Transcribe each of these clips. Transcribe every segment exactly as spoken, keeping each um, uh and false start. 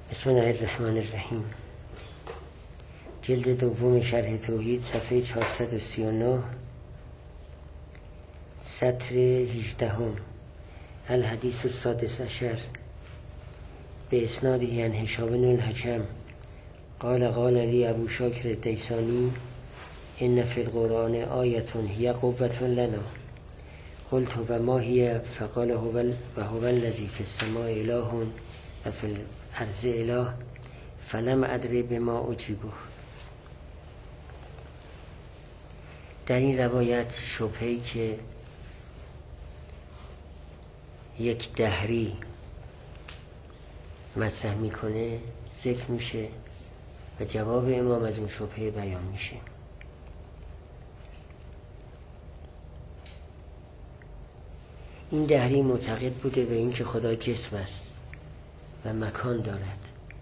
بسم الله الرحمن الرحیم. جلد دوم شرح توحید، صفحه چهارصد و سی و نه، سطر هجدهم. الحدیث السادس عشر به اسناده عن هشام بن الحکم قال قال لی ابو شاکر الدیسانی ان فی القرآن آیة هی قوة لنا قلت و ما هی فقال هو و هو الذی فی السماء اله و فی الارض اله فلم ادری بما اجیبه. در این روایت شبهه‌ای که یک دهری مطرح میکنه ذکر میشه و جواب امام از اون شبهه بیان میشه. این دهری معتقد بوده به این که خدا جسم است و مکان دارد.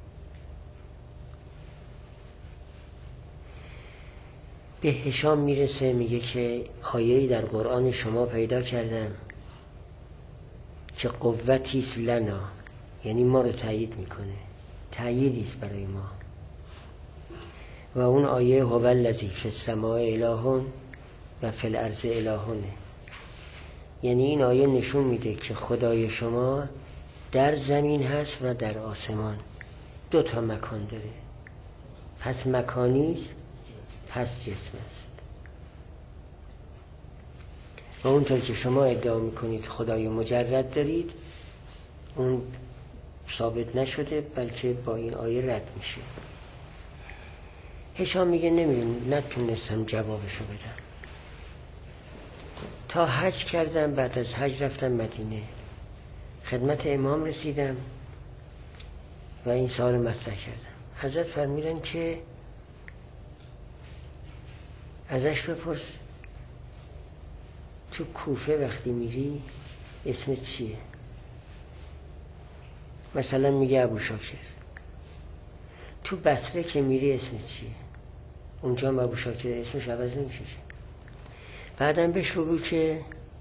به هشام میرسه، میگه که آیه‌ای در قرآن شما پیدا کردم که قوتی است لنا، یعنی ما رو تایید میکنه، تاییدی است برای ما. و اون آیه هو الذی فی السماء اله و فی الارض اله، یعنی این آیه نشون میده که خدای شما در زمین هست و در آسمان، دو تا مکان داره. پس مکانی است، پس جسم است. و اونطور که شما ادعا میکنید خدای مجرد دارید، اون ثابت نشده، بلکه با این آیه رد میشه. هشام میگه نمیدونم، نتونستم جوابشو بدم. تا حج کردم، بعد از حج رفتم مدینه، خدمت امام رسیدم و این سوال مطرح کردم. حضرت فرمودن که ازش بپرس تو کوفه وقتی میری اسمت چیه؟ مثلا میگه ابو شاکر. تو بصره که میری اسمت چیه؟ اونجا هم ابو شاکر، اسمش عوض نمیشه. بعدم بهش بگو که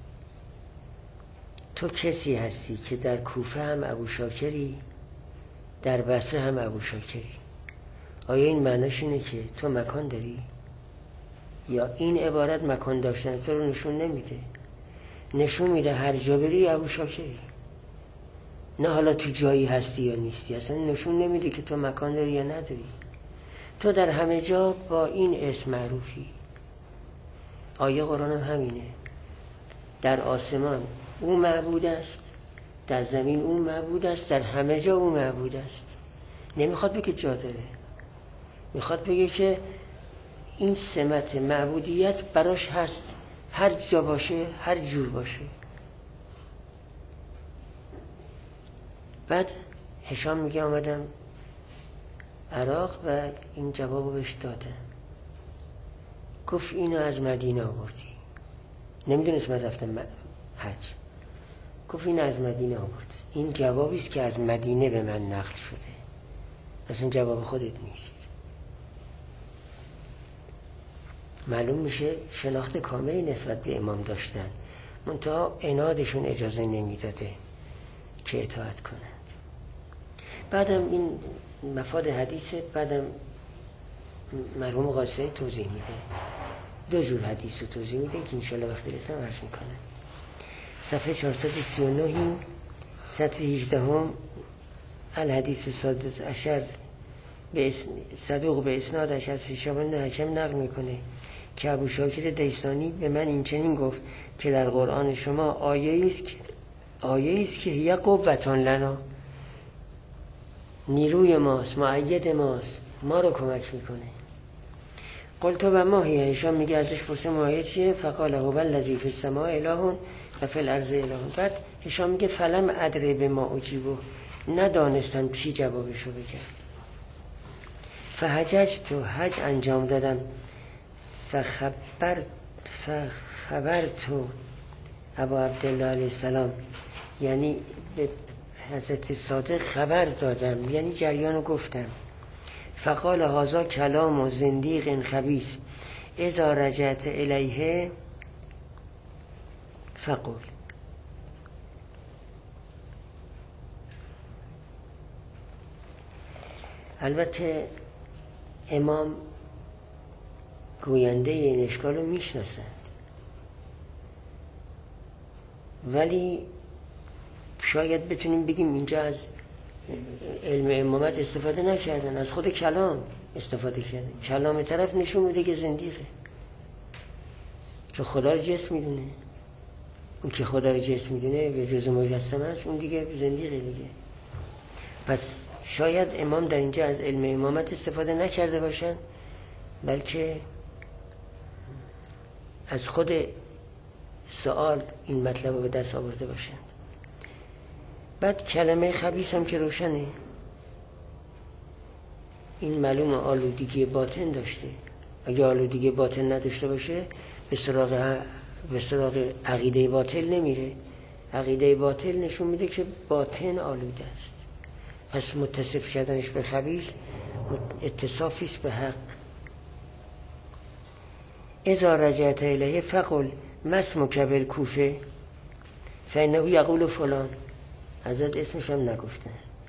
تو کسی هستی که در کوفه هم ابو شاکری، در بصره هم ابو شاکری. آیا این معناش اینه که تو مکان داری؟ یا این عبارت مکان داشتن تو رو نشون نمیده؟ نشون میده هر جا بری ابو شاکری، نه حالا تو جایی هستی یا نیستی. اصلا نشون نمیده که تو مکان داری یا نداری. تو در همه جا با این اسم معروفی. آیه قرآن هم همینه. در آسمان او معبود است، در زمین او معبود است، در همه جا او معبود است. نمیخواد بگه جا داره، میخواد بگه که این سمت معبودیت براش هست، هر جا باشه، هر جور باشه. بعد هشام میگه آمدم عراق و این جوابو بهش دادم. گفت اینو از مدینه آوردی. نمیدونست من رفتم حج. گفت اینو از مدینه آورد. این جوابی است که از مدینه به من نقل شده، اصلا جواب خودت نیست. معلوم میشه شناخت کاملی نسبت به امام داشتن، منتها عنادشون اجازه نمیداده که اطاعت کنند. بعدم این مفاد حدیثه. بعدم مرحوم قاصدی توضیح میده، دو جور حدیث رو توضیح میده که انشالله وقتی رسم عرض میکنه. صفحه چهارصد و سی و نه، سطر هجدهم. الحدیث السادس عشر به صدوق به اسنادش از هشام بن الحکم نقل میکنه که ابو شاکر دیسانی به من این چنین گفت که در قرآن شما آیه است که آیه است که هی قوة لنا، نیروی ماست، مؤید ماست، ما رو کمک میکنه. قلت و ما هی. هشام میگه ازش پرسیدم آیه چیه؟ فقال هو الذی فی السماء اله و فی الارض اله. بعد هشام میگه فلم ادری بما اجیبه، ندانستم چی جوابشو بگم. فحججت، تو حج انجام دادم. فخبرت فخبرت ابا عبدالله علیه السلام، یعنی به حضرت صادق خبر دادم، یعنی جریانو گفتم. فقال هذا کلام و زندیق خبیث اذا رجعت الیه فقل. البته امام گوینده این اشکال رو میشناسند، ولی شاید بتونیم بگیم اینجا از علم امامت استفاده نکردن، از خود کلام استفاده کردن. کلام طرف نشون میده که زندیقه، چون خدا رو جسم میدونه. اون که خدا رو جسم میدونه به جز مجسمه است، اون دیگه زندیقه دیگه. پس شاید امام در اینجا از علم امامت استفاده نکرده باشن، بلکه از خود سوال این مطلب رو به دست آورده باشند. بعد کلمه خبیث هم که روشنه، این معلوم آلودگی باطن داشته. اگه آلودگی باطن نداشته باشه به سراغ به سراغ عقیده باطل نمیره. عقیده باطل نشون میده که باطن آلوده است، پس متصف کردنش به خبیث اتصافی است به حق. اذا رجعت الیه فقل ما اسمک بالکوفه فانه یقول فلان. حضرت اسمش هم نگفتن.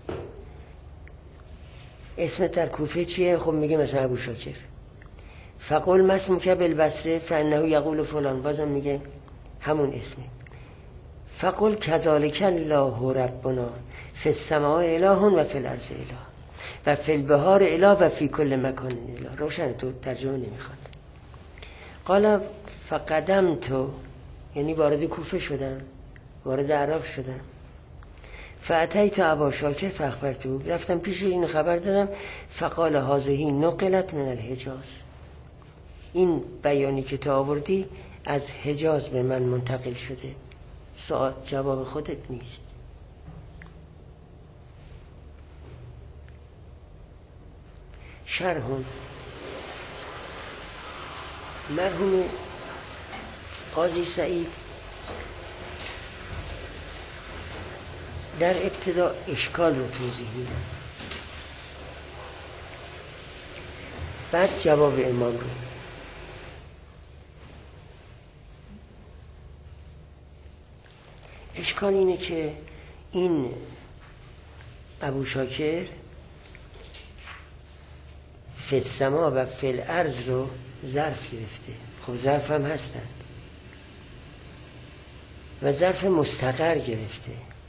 اسم در کوفه چیه؟ خب میگه مثلا ابو شاکر. فقل ما اسمک بالبصره فانه یقول فلان، بازم میگه همون اسمه. فقل کذالک الله ربنا فی السماء اله و فی الارض اله و فی البحار اله و فی کل مکان اله. روشن، تو ترجمه نمیخواد. قال فقدمت، یعنی وارد کوفه شدم، وارد عراق شدم. فاتیت ابا شاکر فاخبرته، رفتم پیش این خبر دادم. فقال هذه نقلت من الحجاز، این بیانی که تو آوردی از حجاز به من منتقل شده. سوال جواب خودت نیست. شرح مرحوم قاضی سعید در ابتدا اشکال رو توضیح میدن، بعد جواب امام رو. اشکال اینه که این ابو شاکر فی السما و فی الارض رو ظرف گرفته. خب ظرف هم هستن و ظرف مستقر گرفته.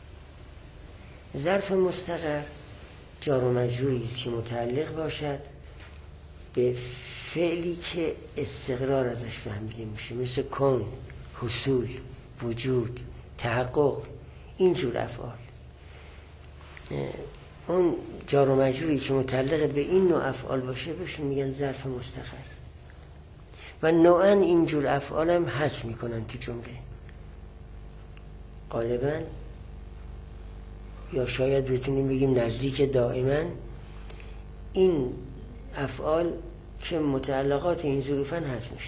ظرف مستقر جار و مجروری است که متعلق باشد به فعلی که استقرار ازش فهمیده میشه، مثل کون، حصول، وجود، تحقق، اینجور افعال. اون جار و مجروری که متعلق به این نوع افعال باشه بهش میگن ظرف مستقر. و نوعا اینجور افعال هم حذف میکنن تو جمله غالبا، یا شاید بتونیم بگیم نزدیک دائما این افعال که متعلقات این ظروفن حذف میشن.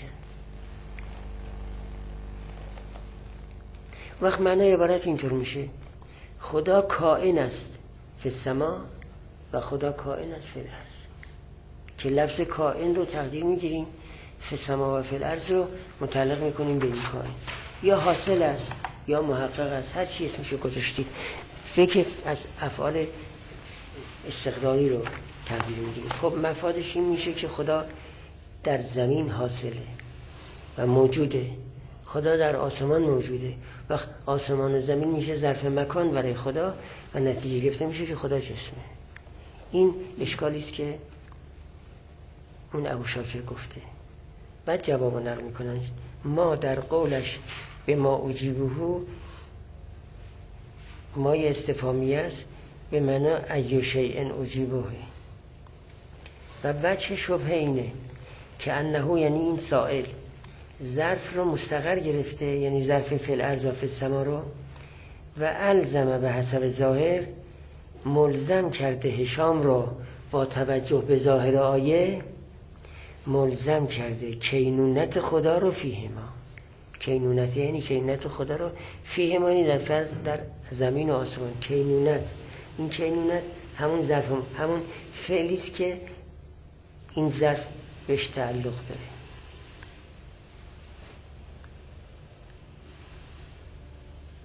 وقت معنی عبارت اینطور میشه: خدا کائن است فی السما و خدا کائن است فی الارض، که لفظ کائن رو تقدیر میگیریم، فی السما و فی الارض رو متعلق میکنیم به این کائن. یا حاصل است یا محقق است، هر چی اسمشو گذاشتید. فکر از افعال استقلالی رو تقدیر میگیریم. خب مفادش این میشه که خدا در زمین حاصله و موجوده، خدا در آسمان موجوده. وقت آسمان و زمین میشه ظرف مکان برای خدا و نتیجه گرفته میشه که خدا جسمه. این اشکالی است که اون ابو شاکر گفته. بعد جواب نقل میکنن. ما در قولش به ما اجیبه، ما استفهامی است به معنا ای شیء اجیبه. و وجه شبهه اینه که انه، یعنی این سائل ظرف رو مستقر گرفته، یعنی ظرف فی الارض و فی السما رو، و الزم به حسب ظاهر، ملزم کرده هشام رو با توجه به ظاهر آیه، ملزم کرده کینونت خدا رو فیهما. کینونت یعنی کینونت خدا رو فیهما، یعنی در فرض در زمین و آسمان. کینونت، این کینونت همون ظرف، هم همون فعلی است که این ظرف بهش تعلق داره.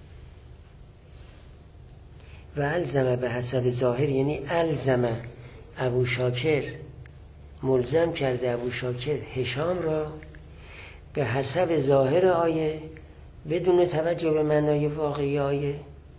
و الزم به حسب ظاهر، یعنی الزم ابو شاکر ملزم کرده ابو شاکر هشام را به حسب ظاهر آیه بدون توجه به معنای واقعی آیه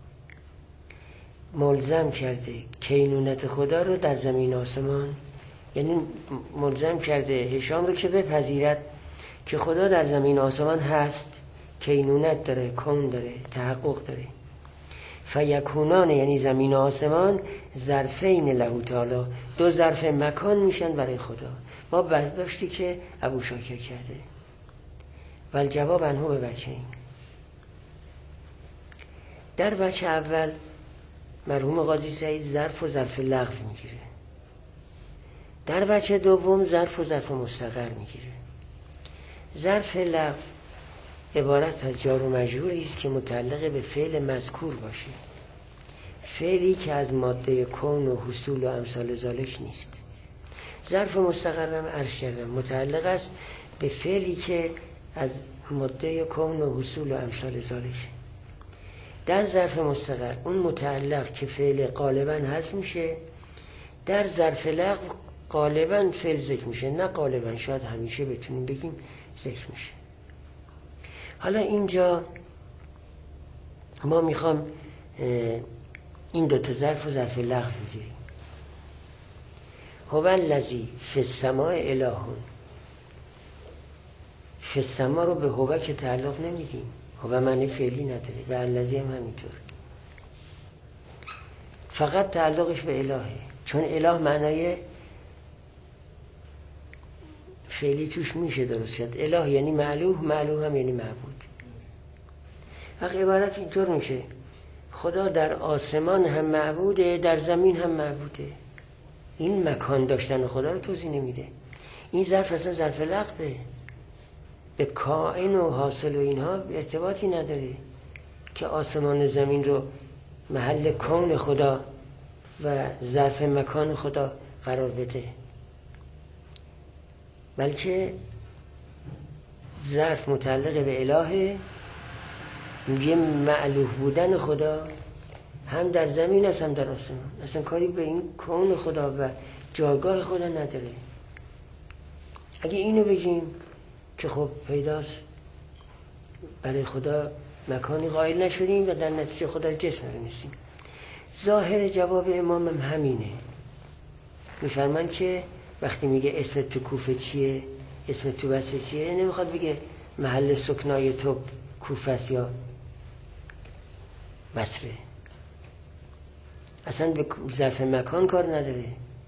ملزم کرده کینونت خدا رو در زمین آسمان، یعنی ملزم کرده هشام رو که بپذیرد که خدا در زمین آسمان هست، کینونت داره، کون داره، تحقق داره. فیکونان یعنی زمین و آسمان ظرفین له تعالی، دو ظرف مکان میشن برای خدا. ما برداشتی که ابو شاکر کرده. ول جواب انهو به بچه این. در بچه اول مرحوم قاضی سعید ظرف و ظرف لغو میگیره. در بچه دوم ظرف و ظرف مستقر میگیره. ظرف لغو عبارت از جار و مجروری است که متعلق به فعل مذکور باشه، فعلی که از ماده کون و حصول و امثال ذالک نیست. ظرف مستقرم عرض کردم متعلق است به فعلی که از ماده کون و حصول و امثال ذالک. در ظرف مستقر اون متعلق که فعل غالبا حذف میشه، در ظرف لغو غالبا فعل ذکر میشه، نه غالبا، شاید همیشه بتونیم بگیم ذکر میشه. حالا اینجا ما میخوام این دوتا ظرف و ظرف لغو بگیریم. هو الذی فی السماء اله. فی السماء رو به هو که تعلق نمیدیم، هو معنی فعلی نداره، و الذی هم همینطور، فقط تعلقش به الهه، چون اله معنای فعلی توش میشه درست شد. اله یعنی معلوه، معلوه هم یعنی معبود. وقت عبارت اینطور میشه خدا در آسمان هم معبوده، در زمین هم معبوده. این مکان داشتن خدا رو توضیح نمیده. این ظرف اصلا ظرف لغوه، به کائن و حاصل و اینها ارتباطی نداره که آسمان زمین رو محل کون خدا و ظرف مکان خدا قرار بده، بلکه ظرف متعلق به الهه، میگه معلوه بودن خدا هم در زمین است هم در آسمان، اصلا کاری به این کون خدا و جایگاه خدا نداره. اگه اینو بگیم که خب پیداست برای خدا مکانی قائل نشدیم و در نتیجه خدا جسم رو نیستیم. ظاهر جواب امام هم همینه. میفرمان که وقتی میگه اسم تو کوفه چیه، اسم تو بصره چیه، نمیخواد بگه محل سکنای تو کوفه است یا بصره، اصلا به ظرف مکان کار نداره.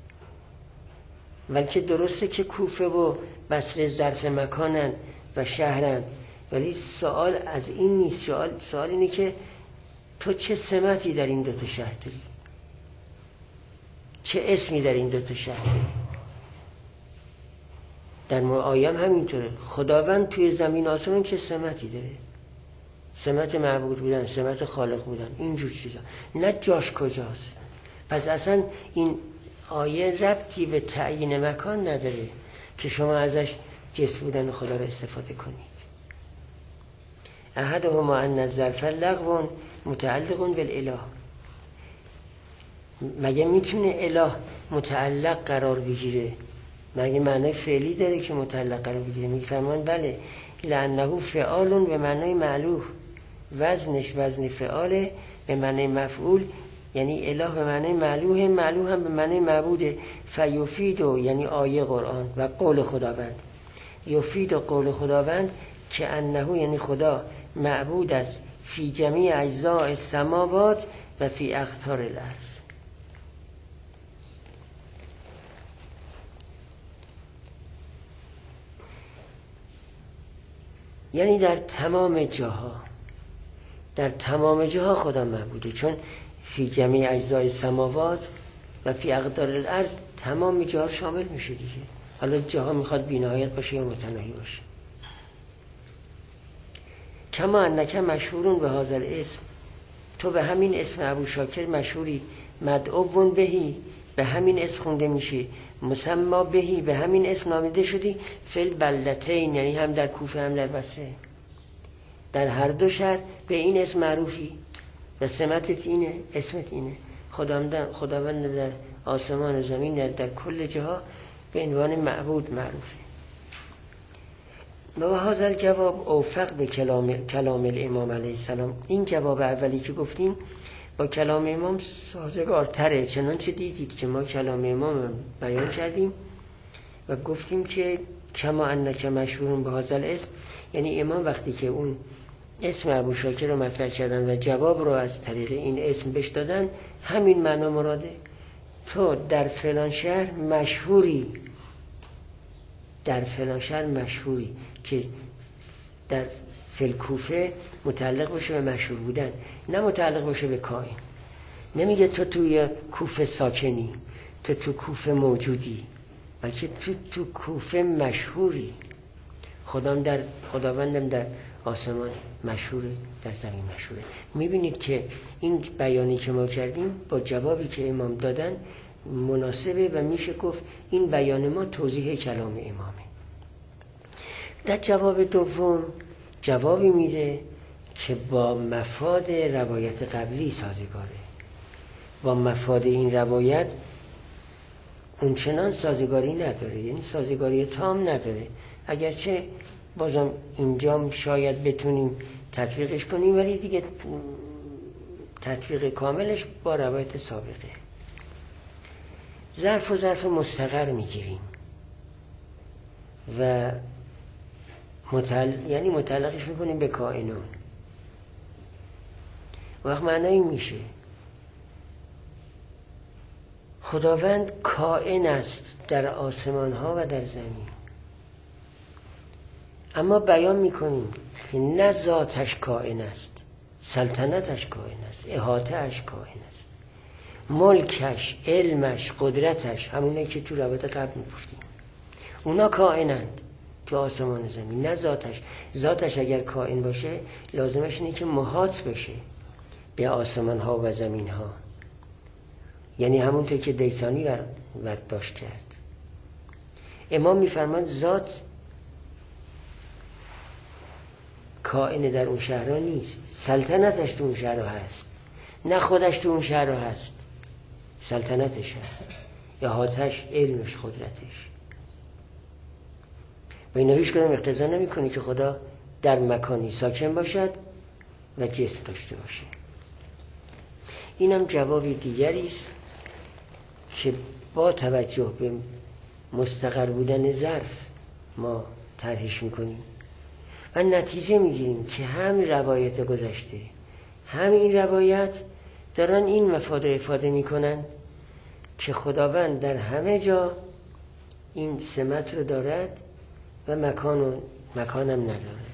بلکه درسته که کوفه و بصره ظرف مکانن و شهرن، ولی سوال از این نیست. سوال, سوال اینه که تو چه سمتی در این دوتا شهر داری، چه اسمی در این دوتا شهر داری. در آیام همینطوره، خداوند توی زمین آسمان چه سمتی داره، سمت معبود بودن، سمت خالق بودن، اینجور چیزا، نه جاش کجاست. پس اصلا این آیه ربطی به تعیین مکان نداره که شما ازش جسم بودن خدا را استفاده کنید. احدهما ان الظرف لغو متعلق بالاله. مگه میتونه اله متعلق قرار بگیره؟ مگه معنی فعلی داره که متعلق قرار بگیره؟ میفرمان بله، لانه فعال به معنی معلوه، وزنش وزن فعاله به معنی مفعول، یعنی اله به معنی معلوه، معلوه هم به معنی معبوده. فیفیدو یعنی آیه قرآن و قول خداوند، یفید و قول خداوند که انه یعنی خدا معبود است فی جمیع اجزاء السماوات و فی اقطار الارض. یعنی در تمام جاها، در تمام جاها خدا معبوده، چون فی جمیع اجزاء السماوات و فی اقطار الارض تمام جاها شامل میشه دیگه. حالا جاها میخواد بی‌نهایت باشه یا متناهی باشه. کما انک مشهورون به هذا الاسم، تو به همین اسم ابو شاکر مشهوری، مدعوون بهی به همین اسم خونده میشی، مسما بهی به همین اسم نامیده شدی، فل بلدتین یعنی هم در کوفه هم در بصره، در هر دو شهر به این اسم معروفی و سمتت اینه، اسمت اینه. خداوند خداوند در آسمان و زمین در, در کل جهات به عنوان معبود معروفه. و هذا الجواب اوفق به کلام کلام الامام علیه السلام. این جواب اولی که گفتیم با کلام امام سازگارتره، چنانچه دیدید که ما کلام امام بیان کردیم و گفتیم که کما انک مشهورون به هذا الاسم، یعنی امام وقتی که اون اسم ابوشاکر رو مطرح کردن و جواب رو از طریق این اسم بهش دادن، همین معنا مراده. تو در فلان شهر مشهوری، در فلان شهر مشهوری، که در فلکوفه متعلق باشه به مشهور بودن، نه متعلق باشه به کائن. نمیگه تو توی کوفه ساکنی، تو تو کوفه موجودی، بلکه تو تو کوفه مشهوری. خدام در خداوندم در آسمان مشهوره، در زمین مشهوره. میبینید که این بیانی که ما کردیم با جوابی که امام دادن مناسبه و میشه گفت این بیان ما توضیح کلام امامه. در جواب دوم جوابی میده که با مفاد روایت قبلی سازگاره. با مفاد این روایت اونچنان سازگاری نداره، یعنی سازگاری تام نداره، اگرچه بازم اینجا شاید بتونیم تطبیقش کنیم، ولی دیگه تطبیق کاملش با روایت سابقه. ظرف و ظرف مستقر میگیریم و متعل... یعنی متعلقش میکنیم به کائنون. وقت معنی میشه خداوند کائن است در آسمان ها و در زمین، اما بیان میکنیم که نه ذاتش کائن است، سلطنتش کائن است، احاطه‌اش کائن است، ملکش، علمش، قدرتش، همونه که تو روایت قبل میگفتیم، اونا کائنند تو آسمان و زمین، نه ذاتش. ذاتش اگر کائن باشه لازمش اینه که محاط بشه به آسمان ها و زمین ها، یعنی همونطور که دیسانی برداشت کرد. امام میفرماند ذات کائن در اون شهرها نیست، سلطنتش تو اون شهرها هست، نه خودش تو اون شهرها هست، سلطنتش هست، احاطه‌اش، علمش، قدرتش. و اینا هیچ کدام اقتضا نمی کنه که خدا در مکانی ساکن باشد و جسم داشته باشه. اینم جوابی دیگری است که با توجه به مستقر بودن ظرف ما طرحش میکنیم و نتیجه میگیریم که هم روایت گذشته هم این روایت دارن این مفاد افاده میکنن که خداوند در همه جا این سمت رو دارد و مکان و مکانم ندارد.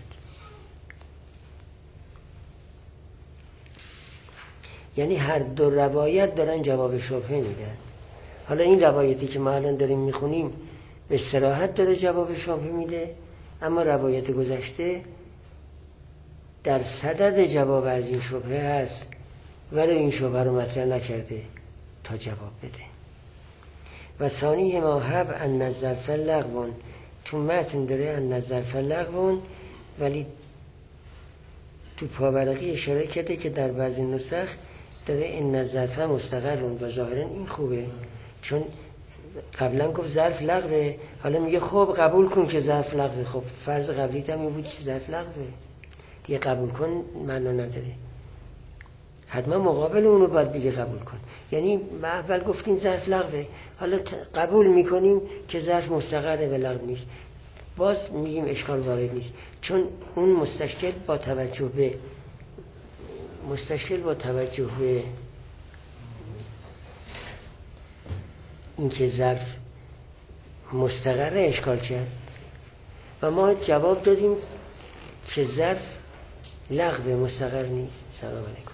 یعنی هر دو روایت دارن جواب شبهه میدن. حالا این روایتی که ما الان داریم میخونیم به صراحت داره جواب شبهه میده، اما روایت گذشته در صدد جواب از این شبهه هست ولی این شبهه رو مطرح نکرده تا جواب بده. و ثانی ما هب ان الظرف لغو، تو متن داره ان الظرف لغو، ولی تو پاورقی اشاره کرده که در بعضی نسخ داره ان الظرف مستقرون و ظاهرا این خوبه، چون قبلا گفت ظرف لغوه، حالا میگه خب قبول کن که ظرف لغوه. خب فرض قبلیت هم این بود که ظرف لغوه دیگه، قبول کن معنا نداره، حتما مقابل اونو باید بگه قبول کن. یعنی ما اول گفتیم ظرف لغوه، حالا قبول میکنیم که ظرف مستقره و لغو نیست، باز میگیم اشکال وارد نیست، چون اون مستشکل با توجه به مستشکل با توجه به اینکه ظرف مستقره اشکال کرد و ما جواب دادیم که ظرف لغو مستقر نیست. سلام علیکم.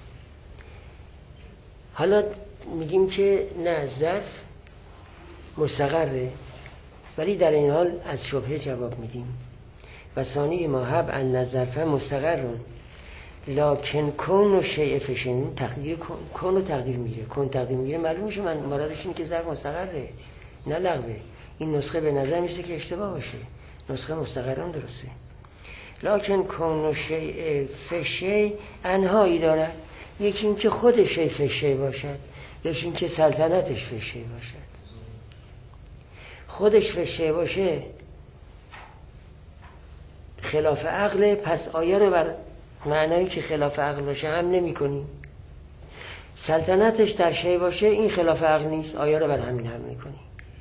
حالا میگیم که نه ظرف مستقره، ولی در این حال از شبهه جواب میدیم. و ثانی ما هب ان الظرف مستقرون لکن کون و شیء فشن، تقدیر کون و تقدیر میگیره، کون تقدیر میگیره معلوم میشه من مرادش اینه که ظرف مستقره نه لغوه. این نسخه به نظر میسه که اشتباه باشه، نسخه مستقران درسته. لکن کون و شیء فشی انهایی دارد، یکی این که خود شیء فشی باشد یکی این که سلطنتش فشه باشد. خودش فشه باشه خلاف عقله، پس آیه رو بر معنایی که خلاف عقل باشه هم نمی کنیم. سلطنتش در شی باشه این خلاف عقل نیست، آیه رو بر همین هم میکنیم.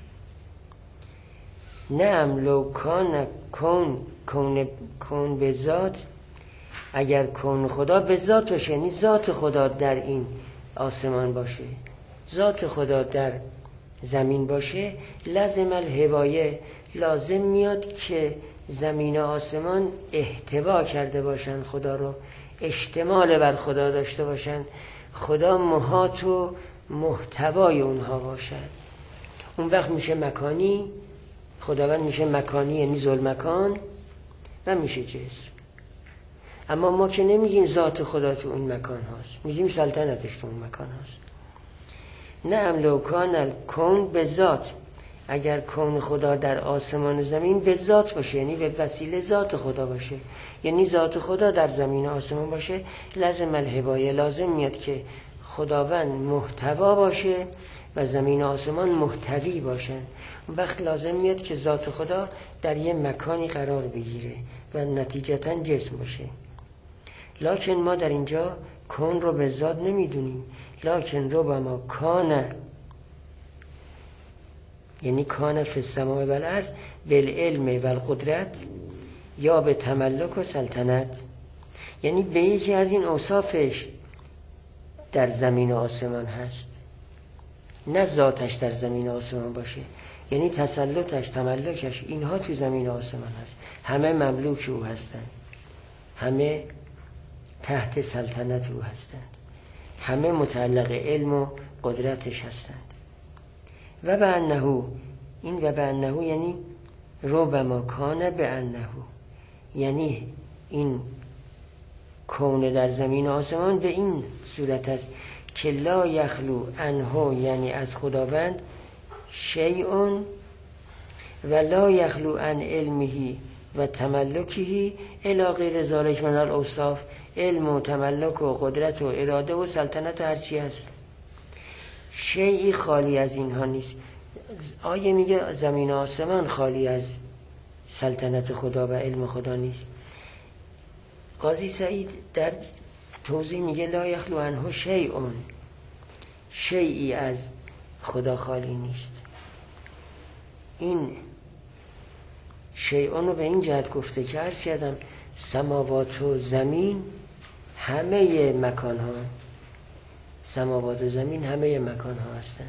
نعم لو کان کون کون کون به ذات، اگر کون خدا به ذات باشه، یعنی ذات خدا در این آسمان باشه، ذات خدا در زمین باشه، لازم الهوایه، لازم میاد که زمین و آسمان احتوا کرده باشن خدا رو، اشتمال بر خدا داشته باشن، خدا محاط و محتوای اونها باشد. اون وقت میشه مکانی، خداوند میشه مکانی یعنی ذوالمکان و میشه جسم. اما ما که نمیگیم ذات خدا تو اون مکان هاست، میگیم سلطنتش تو اون مکان هاست. نعم لو کان الکون به ذات، اگر کون خدا در آسمان و زمین به ذات باشه، یعنی به وسیله ذات خدا باشه، یعنی ذات خدا در زمین و آسمان باشه، لازم الهوایه، لازم میاد که خداوند محتوا باشه و زمین و آسمان محتوی باشن. اون وقت لازم میاد که ذات خدا در یه مکانی قرار بگیره و نتیجتاً جسم باشه. لکن ما در اینجا کون رو به ذات نمیدونیم، لکن ربما کان، یعنی کان فی السماء و الارض بالعلم و القدرت، یا به تملک و سلطنت، یعنی به یکی از این اوصافش در زمین و آسمان هست، نه ذاتش در زمین و آسمان باشه، یعنی تسلطش، تملکش، اینها تو زمین و آسمان هست، همه مملوک او هستند، همه تحت سلطنت او هستند، همه متعلق علم و قدرتش هستند. و به انه، این و به انه یعنی ربما کان به انه، یعنی این کون در زمین و آسمان به این صورت است که لا یخلو عنه، یعنی از خداوند، شیء و لا یخلو عن علمه و تملکه الی غیر ذلک من الاوصاف، علم و تملک و قدرت و اراده و سلطنت و هرچی هست، شیئی خالی از اینها نیست. آیه میگه زمین و آسمان خالی از سلطنت خدا و علم خدا نیست. قاضی سعید در توضیح میگه لا یخلو عنه شیء، شیئی از خدا خالی نیست. این شیئون رو به این جهت گفته که عرض کردم سماوات و زمین همه مکان ها، سماوات و زمین همه مکان ها هستند.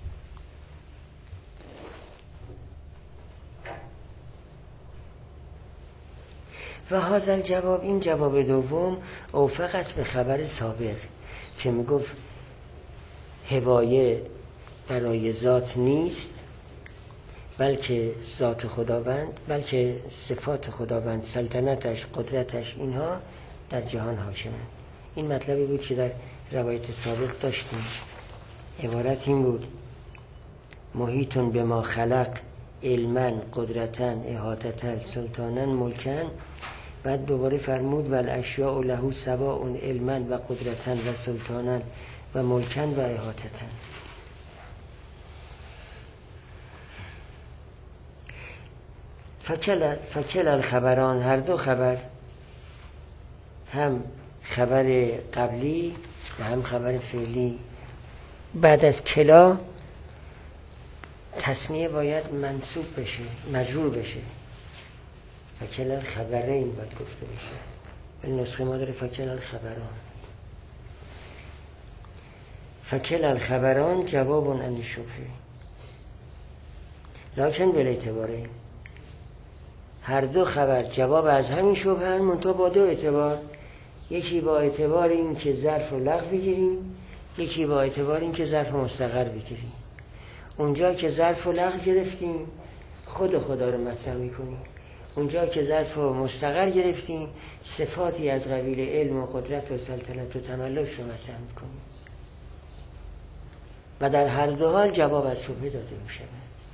و هذا الجواب، این جواب دوم، اوفق است به خبر سابق که میگفت هوایه برای ذات نیست، بلکه ذات خداوند، بلکه صفات خداوند، سلطنتش، قدرتش، اینها در جهان حاکمند. این مطلبی بود که در روایت سابق داشتیم. عبارت این بود: محیطون به ما خلق علما قدرتا احاطتا سلطانا ملکا. بعد دوباره فرمود و الاشیاء له سواء علما و قدرتا و سلطانا و ملکا و احاطتا. فکل فکل الخبران، هر دو خبر، هم خبر قبلی و هم خبر فعلی، بعد از کلا تثنیه باید منصوب بشه، مجرور بشه. فکل الخبرین باید گفته بشه، ولی نسخه ما داره فکل الخبران. فکل الخبران جواب عن شبهه، لکن بل اعتباره، هر دو خبر جواب از همین شبهه هن، منتها با دو اعتبار. یکی با اعتبار این که ظرف رو لغو بگیریم، یکی با اعتبار این که ظرف مستقر بگیریم. اونجا که ظرف رو لغو گرفتیم خود خدا رو مطرح میکنیم، اونجا که ظرف رو مستقر گرفتیم صفاتی از قبیل علم و قدرت و سلطنت و تملک رو مطرح میکنیم و در هر دو حال جواب از شبهه داده میشه.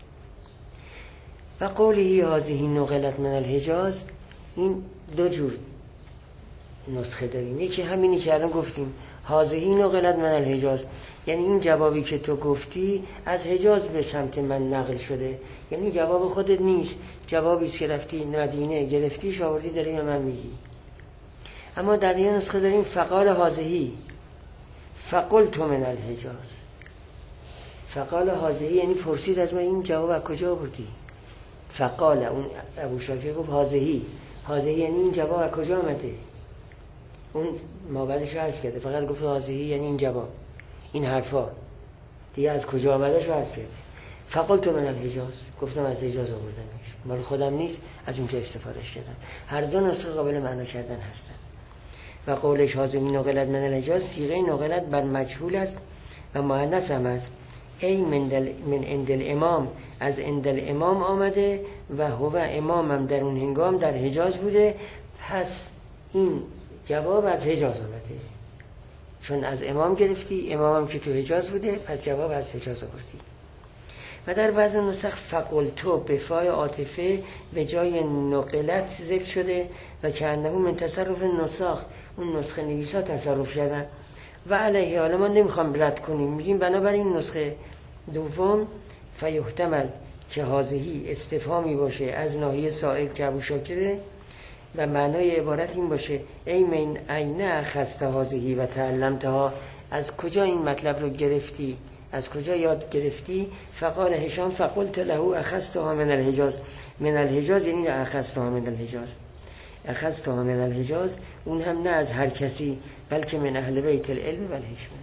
و قوله هذه نقلت من الحجاز، این دو جور نسخه داریم. یکی همینی که الان گفتیم، هذه نقلت من الحجاز، یعنی این جوابی که تو گفتی از حجاز به سمت من نقل شده، یعنی جواب خودت نیست، جوابی است که رفتی مدینه گرفتی آوردی داری به من میگی. اما در یه نسخه داریم فقال هذه فقلت من الحجاز. فقال هذه یعنی پرسید از من این جواب از کجا آوردی. فقال اون ابو شاکر گفت هذه، هذه یعنی این جواب از کجا آمده. اون ما بعدش رو حذف کرده، فقط گفت هذه یعنی این جواب، این حرفا دیگه از کجا آمدش رو حذف کرده. فقلت من الحجاز، گفتم از حجاز آوردمش، مال خودم نیست، از اونجا استفادهش کردم. هر دو نسخه قابل معنا کردن هستن. و قولش هذه نقلت من الحجاز صیغه نقلت بر مجهول است و مؤنث هم است. ای من دل من عند الامام، از عند الامام آمده و هو امامم در اون هنگام در حجاز بوده، پس این جواب از حجاز آمده، چون از امام گرفتی، امامم که تو حجاز بوده، پس جواب از حجاز آوردی. و در بعض نسخ فقلتو به فای عاطفه به جای نقلت ذکر شده و که انه من تصرف نساخ، اون نسخه نویسا تصرف شدن. و علیه، حالا ما نمیخوام رد کنیم، میگیم بنابراین نسخه دوم فیحتمل که هذه استفهامی باشه از ناحیه سائل که ابو شاکره و معنای عبارت این باشه ای من عین اخذت هذه و تعلمتها، از کجا این مطلب رو گرفتی، از کجا یاد گرفتی. فقال هشام فقلت له اخذتها من الحجاز. من الحجاز یعنی اخذتها من الحجاز، اخذتها من الحجاز، اون هم نه از هر کسی بلکه من اهل بیت العلم و الحکمه.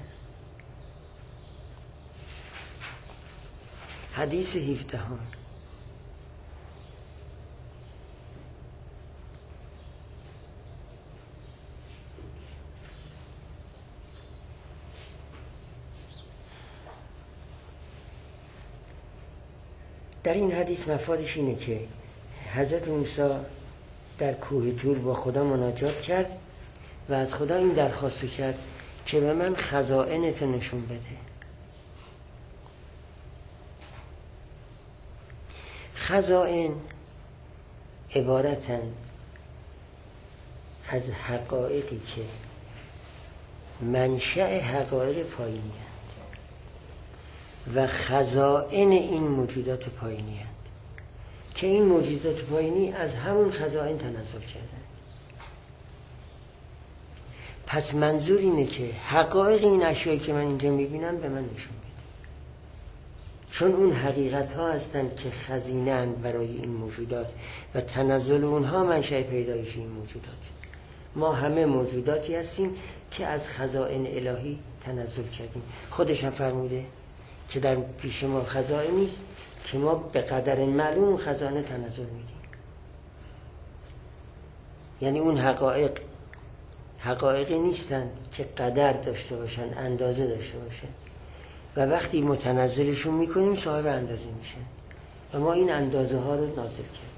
حدیث هفده هم. در این حدیث مفادش اینه که حضرت موسی در کوه طور با خدا مناجات کرد و از خدا این درخواست کرد که به من خزائنت نشون بده. خزائن عبارتن از حقایقی که منشأ حقایق پایینی هست و خزائن این موجودات پایینی هست که این موجودات پایینی از همون خزائن تنزل کردن. پس منظور اینه که حقایق این اشیایی که من اینجا میبینم به من نشون بده، چون اون حقیقت ها هستن که خزینه‌اند برای این موجودات و تنزل اونها منشأ پیدایش این موجودات. ما همه موجوداتی هستیم که از خزائن الهی تنزل کردیم. خودش هم فرموده که در پیش ما خزائن نیست که ما به قدر معلوم خزانه تنزل میدیم. یعنی اون حقایق حقایقی نیستن که قدر داشته باشن، اندازه داشته باشن و وقتی متنزلشون میکنیم صاحب اندازه میشن و ما این اندازه ها رو نازل کردیم.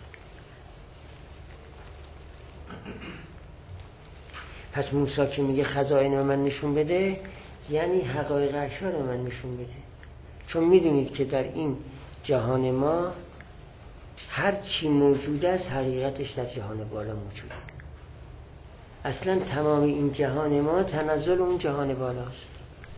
پس موسی که میگه خزائن رو من نشون بده، یعنی حقایق اشیا رو من نشون بده، چون میدونید که در این جهان ما هر چی موجود است حقیقتش در جهان بالا موجوده. اصلا تمام این جهان ما تنزل اون جهان بالاست.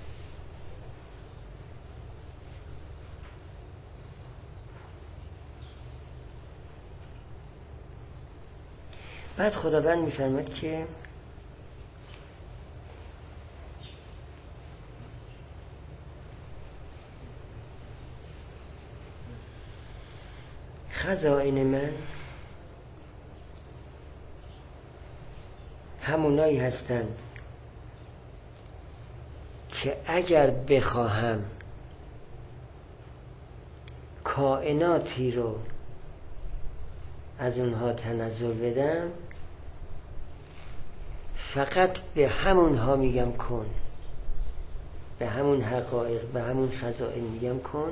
بعد خداوند میفرماد که خزائن من همونایی هستند که اگر بخواهم کائناتی رو از اونها تنزل بدم، فقط به همونها میگم کن، به همون حقایق، به همون خزائن میگم کن.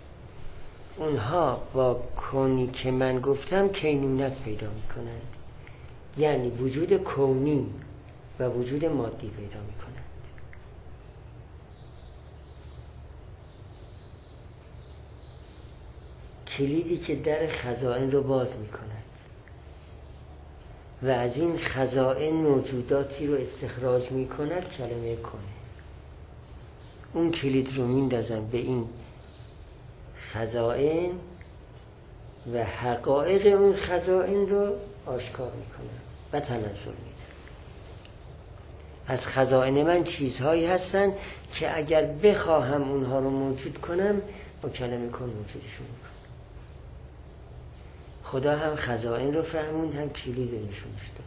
اونها با کنی که من گفتم کینونت پیدا میکنند، یعنی وجود کونی و وجود مادی پیدا میکنند. کلیدی که در خزائن رو باز میکند و از این خزائن موجوداتی رو استخراج میکند کلمه کنه. اون کلید رو میندازم به این خزائن و حقایق اون خزائن رو آشکار میکنم و تنزل میدم. از خزائن من چیزهایی هستن که اگر بخواهم اونها رو موجود کنم با کلمه کن موجودشون میکنم. خدا هم خزائن رو فهموند، هم کلید رو نشونش داد.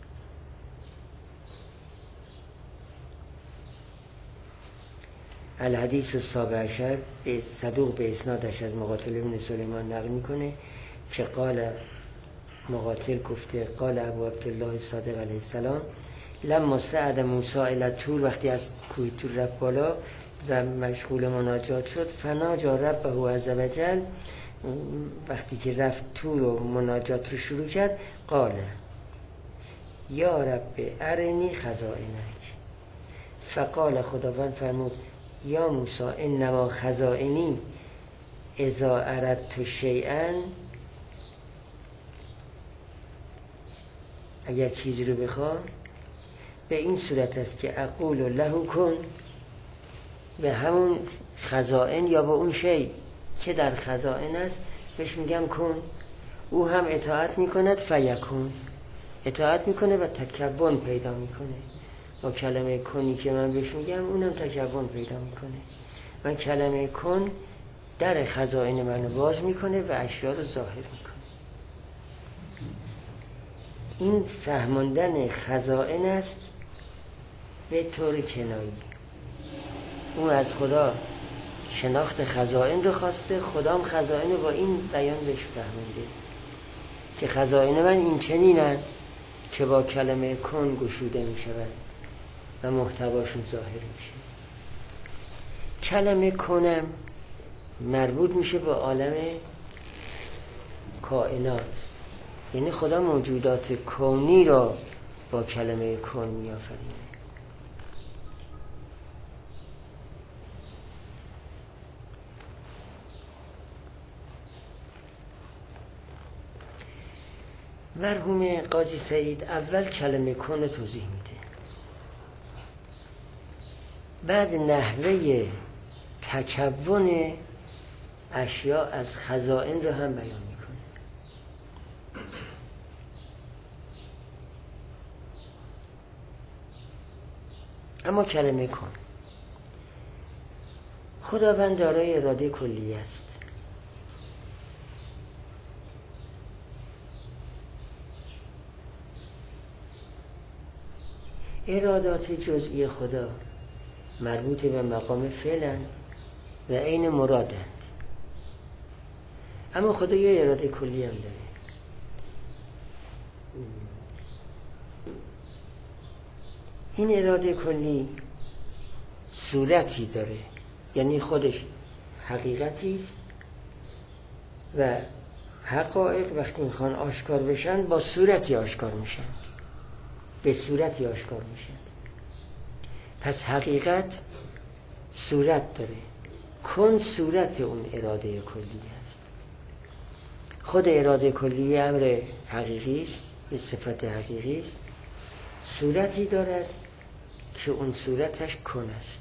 الحدیث السابع عشر صدوق به اسنادش از مقاتل بن سلیمان نقل میکنه که قال مقاتل گفته قال ابو عبدالله صادق علیه السلام لما صعد موسی الی طور، وقتی از کوه طور رفت بالا و مشغول مناجات شد، فناجا ربه عز وجل، وقتی که رفت طور و مناجات رو شروع کرد، قال یا رب ارنی خزائنک، فقال خداوند فرمود یا موسی انما خزائنی اذا اردت شیئا، اگر چیزی رو بخوام به این صورت است که اقول له کن، به همون خزائن یا به اون شی که در خزائن است بهش میگم کن، او هم اطاعت میکند فیکون، اطاعت میکنه و تکون پیدا میکنه. با کلمه کنی که من بهش میگم اونم تکون پیدا میکنه. من کلمه کن در خزائن منو باز میکنه و اشیا رو ظاهر میکنه. این فهماندن خزائن است به طور کنایی. اون از خدا شناخت خزائن رو خواسته، خدام خزائن رو با این بیان بهش فهمونده که خزائن من این چنینند که با کلمه کن گشوده می شود و محتواشون ظاهر میشه. کلمه کنم مربوط میشه به عالم کائنات، یعنی خدا موجودات کونی را با کلمه کن میآفرینه. مرحوم قاضی سعید اول کلمه کن رو توضیح میده، بعد نحوه تکون اشیا از خزائن رو هم بیان میکنه. اما کلمه کن، خداوند دارای اراده کلی است. ارادات جزئی خدا مربوط به مقام فعلند و عین مرادند، اما خدا یه اراده کلی هم داره. این اراده کلی صورتی داره، یعنی خودش حقیقتی است و حقایق وقتی میخوان آشکار بشن با صورتی آشکار میشن، به صورتی آشکار میشن. پس حقیقت صورت داره، کن صورت اون اراده کلی است. خود اراده کلی امر حقیقی است، یه صفت حقیقی است، صورتی دارد که اون صورتش کن است.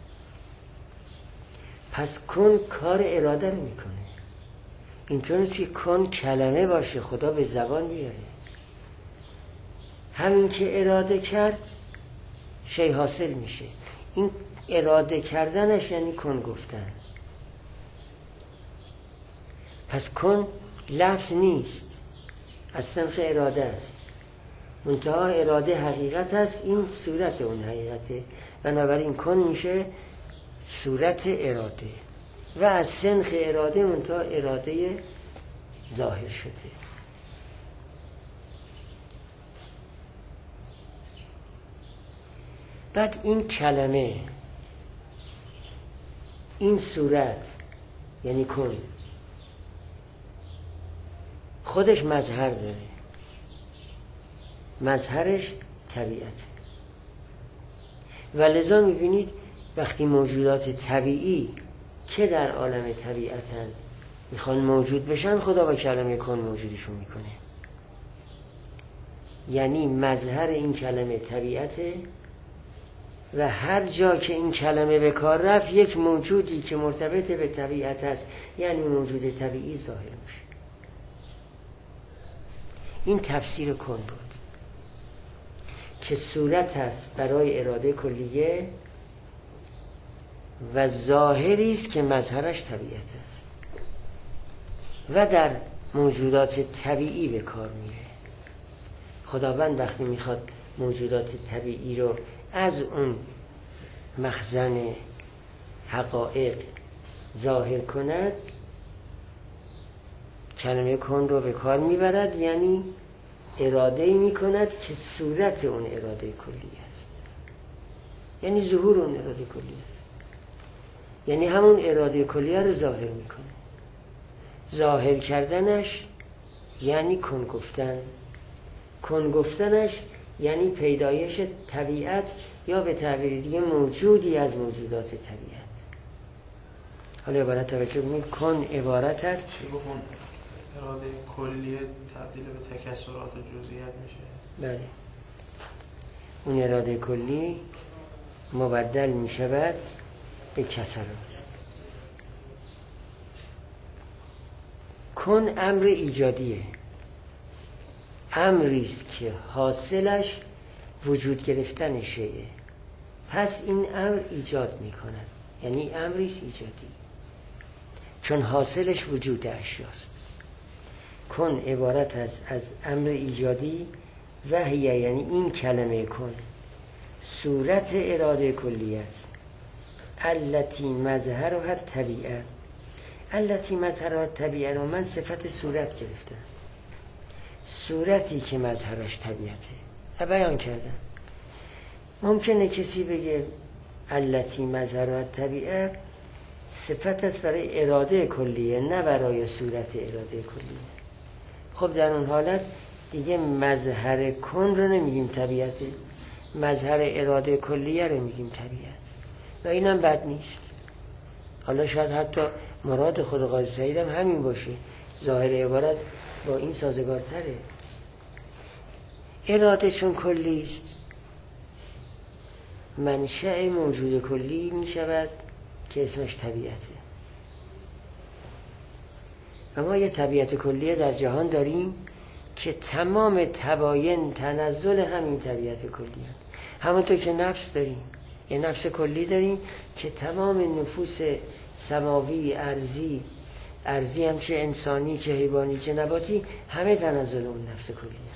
پس کن کار اراده رو میکنه. اینطور نیست که کن کلمه باشه خدا به زبان بیاره. همین که اراده کرد شی حاصل میشه. این اراده کردنش یعنی کن گفتن. پس کن لفظ نیست، از صنف اراده است. منتها اراده حقیقت است، این صورت اون حقیقته. بنابراین کن میشه صورت اراده و از صنف اراده منتها اراده ظاهر شده. بعد این کلمه، این صورت یعنی کن، خودش مظهر داره. مظهرش طبیعته و لذا میبینید وقتی موجودات طبیعی که در عالم طبیعتن میخوان موجود بشن، خدا با کلمه کن موجودشون میکنه. یعنی مظهر این کلمه طبیعته و هر جا که این کلمه به کار رفت یک موجودی که مرتبط به طبیعت است، یعنی موجود طبیعی ظاهر میشه. این تفسیر کن بود که صورت است برای اراده کلیه و ظاهری است که مظهرش طبیعت است و در موجودات طبیعی به کار میره. خداوند وقتی میخواد موجودات طبیعی رو از اون مخزن حقایق ظاهر کند، کلمه کن رو به کار میبرد، یعنی اراده می کند که صورت اون اراده کلی است، یعنی ظهور اون اراده کلی است، یعنی همون اراده کلیه رو ظاهر میکنه. ظاهر کردنش یعنی کن گفتن، کن گفتنش یعنی پیدایش طبیعت یا به تعبیر دیگه موجودی از موجودات طبیعت. حالا عبارت توجه کنید، کن عبارت است چی گفتم اراده کلیه تبدیل به تکسرات جزئیات میشه. بله، اون اراده کلی مبدل میشود به کسرات. کن امر ایجادیه، امریست که حاصلش وجود گرفتن شیء، پس این امر ایجاد میکند، یعنی امریست ایجادی چون حاصلش وجود اشیاست. کن عبارت است از امر ایجادی و هیه، یعنی این کلمه کن صورت اراده کلی است. التی مظهرها طبیعه، التی مظهرها طبیعه رو من صفت صورت گرفتم، صورتی که مظهرش طبیعته و بیان کردم. ممکنه کسی بگه التی مظهرها طبیعه صفت است برای اراده کلیه، نه برای صورت اراده کلیه. خب در اون حالت دیگه مظهر کن رو نمیگیم طبیعته، مظهر اراده کلیه رو میگیم طبیعت و اینم بد نیست. حالا شاید حتی مراد خود قاضی سعید هم همین باشه، ظاهر عبارت با این سازگارتره. اراده چون کلی است منشأ موجود کلی میشود که اسمش طبیعته. و ما یه طبیعت کلیه در جهان داریم که تمام تباین تنزل همین طبیعت کلیه. همونطور که نفس داریم، یه نفس کلی داریم که تمام نفوس سماوی، ارضی، ارضی هم چه انسانی، چه حیوانی، چه نباتی، همه تنزل اون نفس کلیه.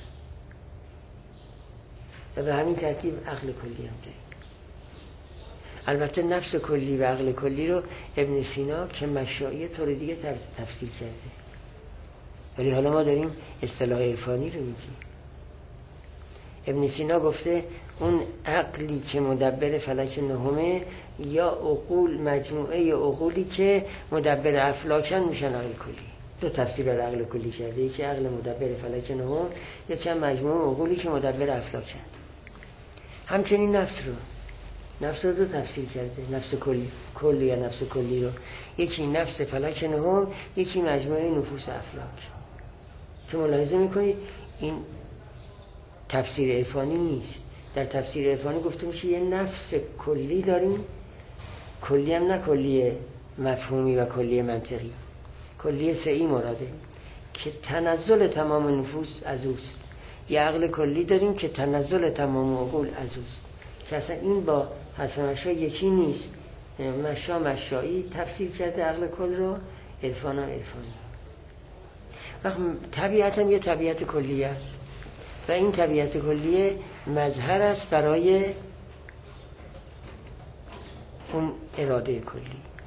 و به همین ترتیب عقل کلی هم داریم. البته نفس کلی و عقل کلی رو ابن سینا که مشایی طور دیگه تفسیر کرده، ولی حالا ما داریم اصطلاح عرفانی رو میگیم. ابن سینا گفته اون عقلی که مدبر فلک نهمه یا عقول، مجموعه عقولی که مدبر افلاکن میشن عقل کلی. دو تفسیر بر عقل کلی کرده، یکی عقل مدبر فلک نهم، یکی مجموعه عقولی که مدبر افلاکن. همچنین نفس رو نفس رو دو تفسیر کرده، نفس کلی کلی یا نفس کلی رو، یکی نفس فلک نهم، یکی مجموعه نفوس افلاک. که ملاحظه میکنید این تفسیر عرفانی نیست. در تفسیر عرفانی گفته میشه یه نفس کلی داریم، کلی هم نه کلی مفهومی و کلی منطقی، کلی سعی مراده که تنزل تمام نفوس از اوست. یه عقل کلی داریم که تنزل تمام عقول از اوست، که اصلا این با حرف مشا یکی نیست. مشا مشایی تفسیر کرده عقل کل رو، عرفان هم عرفانی. وقت طبیعت هم یه طبیعت کلی است و این طبیعت کلیه مظهر است برای اون اراده کلی.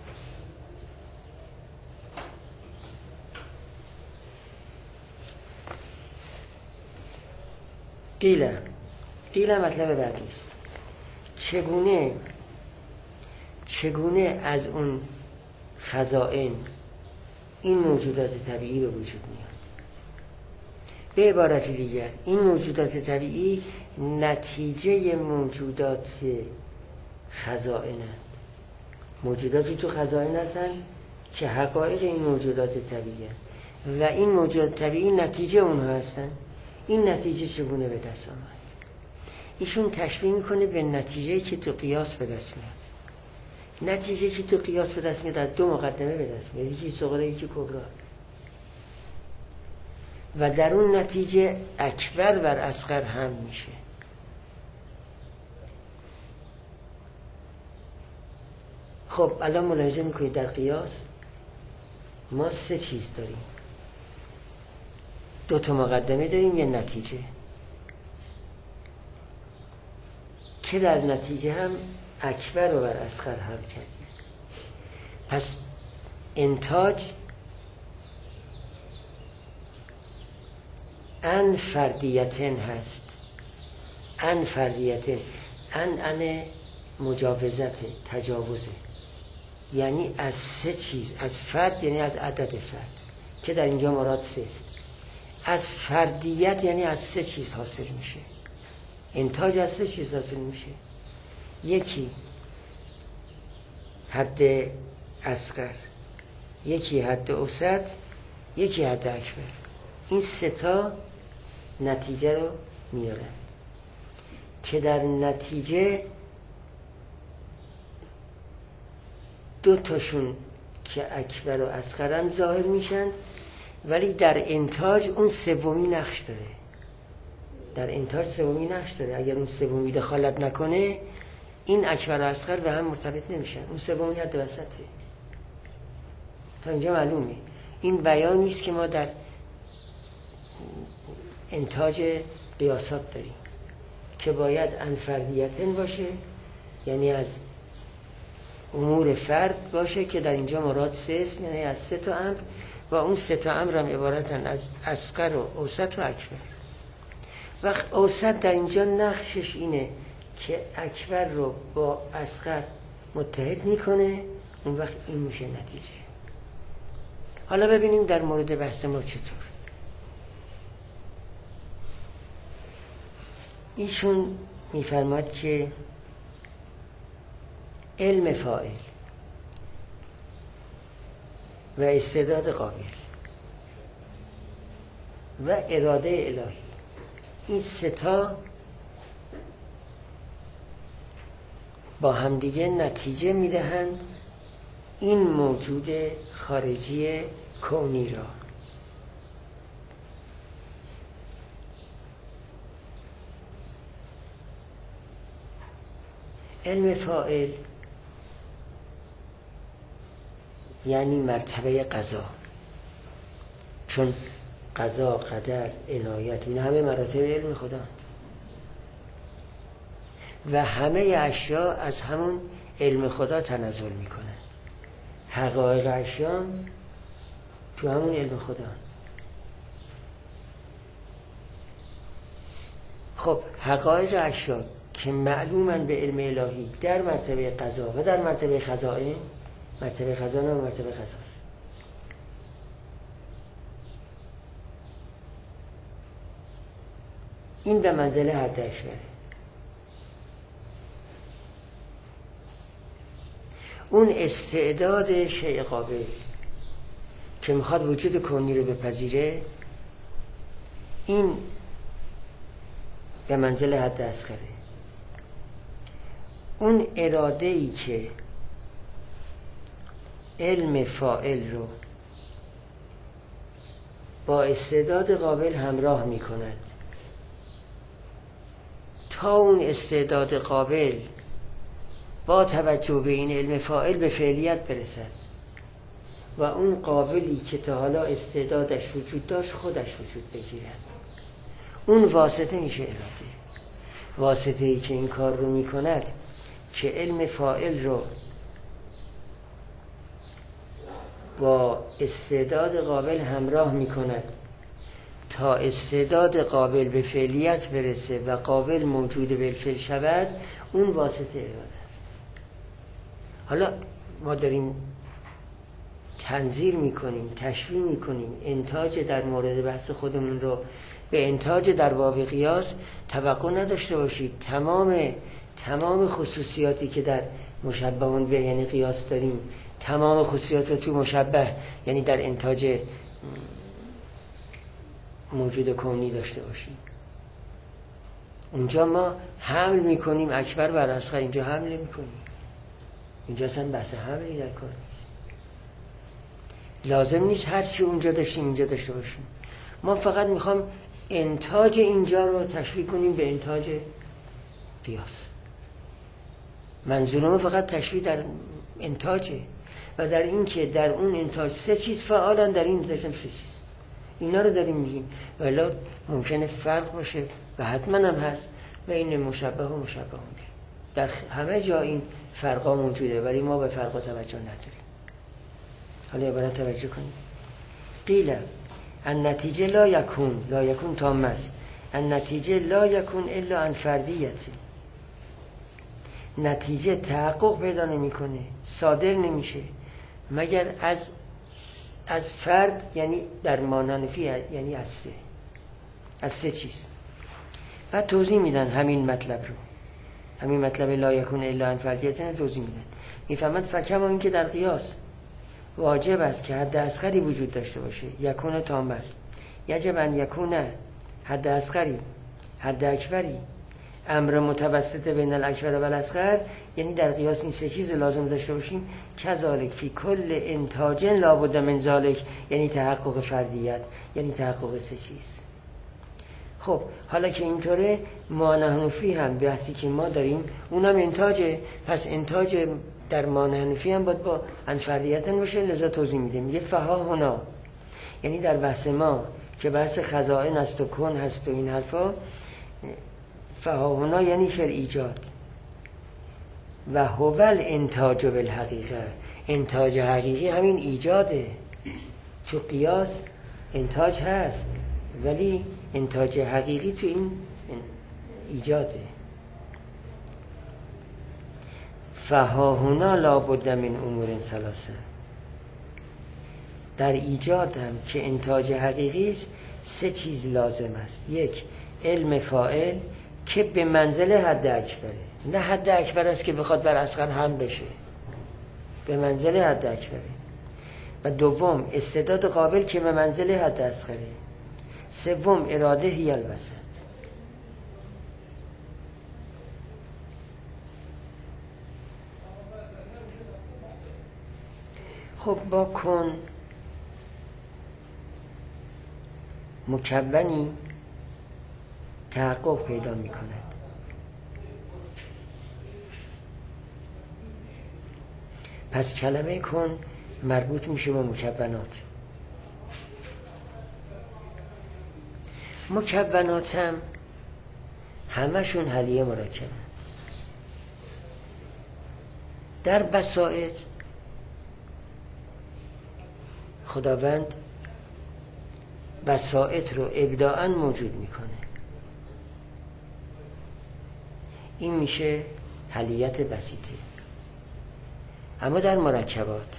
قیله قیله مطلب بعدی است. چگونه چگونه از اون خزائن این موجودات طبیعی به وجود میاد؟ به عبارت دیگر این موجودات طبیعی نتیجه موجودات خزائنند. موجوداتی تو خزائن هستن که حقایق این موجودات طبیعی و این موجودات طبیعی نتیجه اونها هستن. این نتیجه چگونه به دست آمد؟ ایشون تشبیه میکنه به نتیجه که تو قیاس به دست میاد. نتیجه که تو قیاس به دست میاد از دو مقدمه به دست میاد، یکی صغرا یکی کبرا، و در اون نتیجه اکبر بر اصغر هم میشه. خب الان ملاحظه میکنید در قیاس ما سه چیز داریم، دو تا مقدمه داریم، یه نتیجه که در نتیجه هم اکبر رو بر اصغر هم کردیم. پس انتاج ان فردیتن هست، ان فردیتن، ان ان مجاوزت، تجاوزه، یعنی از سه چیز، از فرد یعنی از عدد فرد که در اینجا مراد سه است، از فردیت یعنی از سه چیز حاصل میشه. انتاج از سه چیز حاصل میشه، یکی حد اصغر، یکی حد اوسط، یکی حد اکبر. این سه تا نتیجه رو میارن که در نتیجه دو تاشون که اکبر و اصغرن ظاهر میشن، ولی در انتاج اون سومی نقش داره. در انتاج سومی نقش داره. اگر اون سومی دخالت نکنه این اکبر و اصغر به هم مرتبط نمیشن. اون سومی حد وسطه. تا اینجا معلومه. این بیانی است که ما در انتاج قیاسات داریم که باید انفردیتن باشه، یعنی از امور فرد باشه که در اینجا مراد سه است، یعنی از سه تا امر، و اون سه تا امر هم عبارتن از اصغر و اوسط و اکبر. وقت اوسط در اینجا نقشش اینه که اکبر رو با اصغر متحد میکنه، اون وقت این میشه نتیجه. حالا ببینیم در مورد بحث ما چطور. ایشون میفرماد که علم فاعل و استعداد قابل و اراده الهی، این سه تا با همدیگه نتیجه میدهند این موجود خارجی کونی را. علم فاعل یعنی مرتبه قضا، چون قضا، قدر، عنایت، این همه مراتب علم خدا و همه اشیا از همون علم خدا تنزل میکنن. حقایق اشیا تو همون علم خدا. خب حقایق اشیا که معلومن به علم الهی در مرتبه قضا و در مرتبه خزائن، مرتبه خزانه و مرتبه قضاست. این به منزله حد اکبره. اون استعداد شیء قابل که میخواد وجود کونی رو بپذیره، این به منزله حد اصغره. اون اراده‌ای که علم فاعل رو با استعداد قابل همراه می کند تا اون استعداد قابل با توجه به این علم فاعل به فعلیت برسد و اون قابلی که تا حالا استعدادش وجود داشت خودش وجود بگیرد. اون واسطه میشه اراده. واسطه ای که این کار رو می کند که علم فاعل رو با استعداد قابل همراه می کند تا استعداد قابل به فعلیت برسه و قابل موجود بالفعل شود، اون واسطه اراده است. حالا ما داریم تنظیر می کنیم، تشبیه می کنیم انتاج در مورد بحث خودمون رو به انتاج در باب قیاس. توقع نداشته باشید تمام تمام خصوصیاتی که در مشبهون به یعنی قیاس داریم، تمام خصوصیات رو تو مشبه یعنی در انتاج موجود کونی داشته باشیم. اونجا ما حمل میکنیم اکبر بر اصغر، اینجا حمل میکنیم. اینجا اصلا بحث حملی در کار نیست. لازم نیست هر چی اونجا داشتیم اینجا داشته باشیم. ما فقط میخوام انتاج اینجا رو تشبیه کنیم به انتاج قیاس. منظورمون فقط تشبیه در انتاجه و در این که در اون انتاج سه چیز فعالن، در این انتاج هم سه چیز. اینا رو داریم میگیم. ولی ممکنه فرق باشه و حتما هم هست بین مشبه و مشبه به. در همه جا این فرقا موجوده ولی ما به فرقا توجه نداریم. حالا عبارت توجه کنیم. قیل النتیجه لا یکون، لا یکون تام است. النتیجه لا یکون الا عن فردیتی. نتیجه تحقق پیدا نمیکنه، صادر نمیشه مگر از از فرد، یعنی در ماننفی، یعنی از سه از سه چیز. بعد توضیح میدن همین مطلب رو، همین مطلب لا یکون الا عن فردیتی توضیح میدن. میفهمند فکما این که در قیاس واجب است که حد اصغری وجود داشته باشه، یکون تام است. یجب ان یکون حد اصغری حد اکبری امر متوسط بین الاکبر و الاصغر، یعنی در قیاس این سه چیز لازم داشته باشیم. کذالک فی کل انتاج لابد من ذالک، یعنی تحقق فردیت، یعنی تحقق سه چیز. خب حالا که اینطوره، ما نحنفی هم بحثی که ما داریم اونم انتاجه. پس انتاج در ما نحنفی هم باید با انفردیت باشه، لذا توضیح میدیم. یه فها هنا، یعنی در بحث ما که بحث خزائن است و کن هست و این حرفا، فها هنا یعنی فر ایجاد و هول انتاج بالحقیقه. انتاج حقیقی همین ایجاده. تو قیاس انتاج هست ولی انتاج حقیقی تو این ایجاده. فها هنا لابد من امور ثلاثه. در ایجاد هم که انتاج حقیقی است سه چیز لازم است. یک، علم فاعل که به منزله حد اکبره، نه حد اکبر است که بخواد بر اصغر هم بشه، به منزله حد اکبره. و دوم، استعداد قابل که به منزله حد اصغره. سوم، اراده هی الوسط. خب با کن مکونی تحقق پیدا می کند. پس کلمه کن مربوط میشه با مکونات. مکونات هم همشون حلیه مرکبه. در بسائط خداوند بسائط رو ابداعاً موجود میکنه. این میشه حلیت بسیطه. اما در مرکبات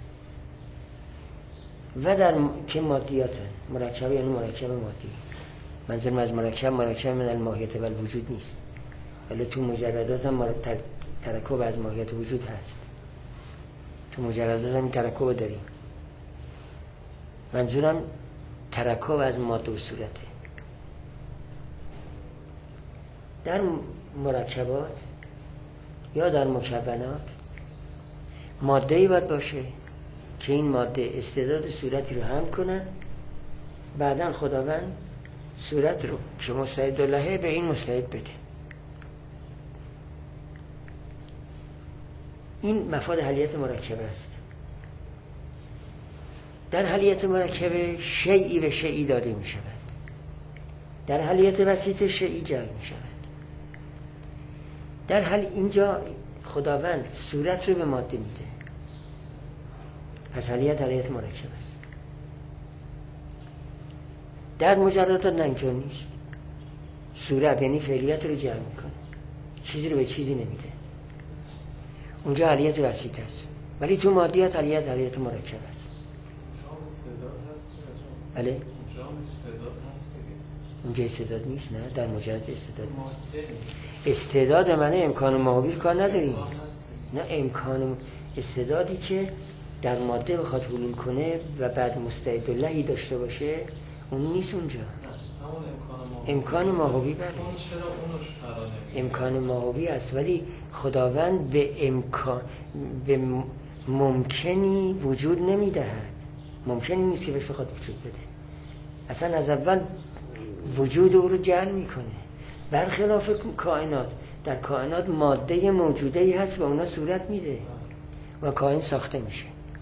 و در م... که مادیات مرکب، یعنی مرکب مادی. منظورم از مرکب مرکب من الماهیت و الوجود نیست، ولی تو مجردات هم مر... تر... ترکب از ماهیت وجود هست. تو مجردات هم ترکب داریم. منظورم ترکب از ماده و صورته. در مرکبات یا در مکونات ماده‌ای باید باشه که این ماده استعداد صورتی رو هم کنن، بعداً خداوند صورت رو که مستعد لهه به این مستعد بده. این مفاد حلیت مرکبه است. در حلیت مرکبه شیئی به شیئی داده می شود. در حلیت بسیط شیئی جعل می شود. در حال اینجا خداوند صورت رو به ماده میده. پس حلیت حلیت مرکب است. در مجردات نه اینجا نیست. صورت یعنی فعلیت رو جمع میکنه، چیزی رو به چیزی نمیده. اونجا حلیت بسیط است، ولی تو مادیات حلیت حلیت مرکب است. اونجا استعداد هست. بله؟ اونجا استعداد هست دیگه. اونجا استعداد نیست. نه در مجرد استعداد استعداد معنی امکان محابیل کار نداریم. نه امکان استعدادی که در ماده بخواد حلول کنه و بعد مستعد لهی داشته باشه اون نیست اونجا. همون امکان ماهوی امکان ماهوی بله اون چرا اونو فرا نمیگیره؟ امکان ماهوی است، ولی خداوند به امکان به ممکنی وجود نمیدهد. ممکنی نیست که بهش بخواد وجود بده، اصلا از اول وجود او رو جعل میکنه. برخلاف کائنات، در کائنات ماده موجوده ای هست و اونا صورت میده و کائن ساخته میشه.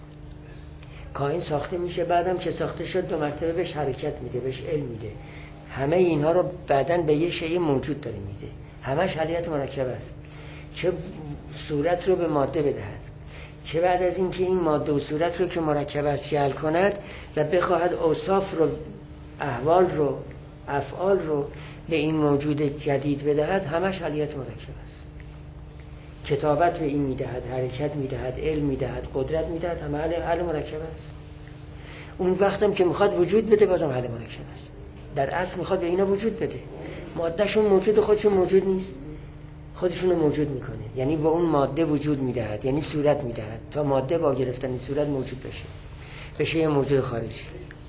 کائن ساخته میشه، بعدم که ساخته شد دو مرتبه بهش حرکت میده، بهش علم میده. همه اینها رو بعدن به یه شیء موجود داره میده. همش حالیت مرکب است، چه صورت رو به ماده بدهد، چه بعد از اینکه این ماده و صورت رو که مرکب است جعل کند و بخواهد اوصاف رو، احوال رو، افعال رو به این موجود جدید بدهد، همش حالیت مرکب است. کتابت به این میدهد، حرکت میدهد، علم میدهد، قدرت میدهد، همه حل مرکب است. اون وقتم که میخواد وجود بده بازم حل مرکب است. در اصل میخواد به اینا وجود بده، مادهشون موجود، خودشون موجود نیست، خودشون رو موجود میکنه. یعنی با اون ماده وجود میدهد، یعنی صورت میدهد تا ماده با گرفتن این صورت موجود بشه، بشه یه موجود خارجی.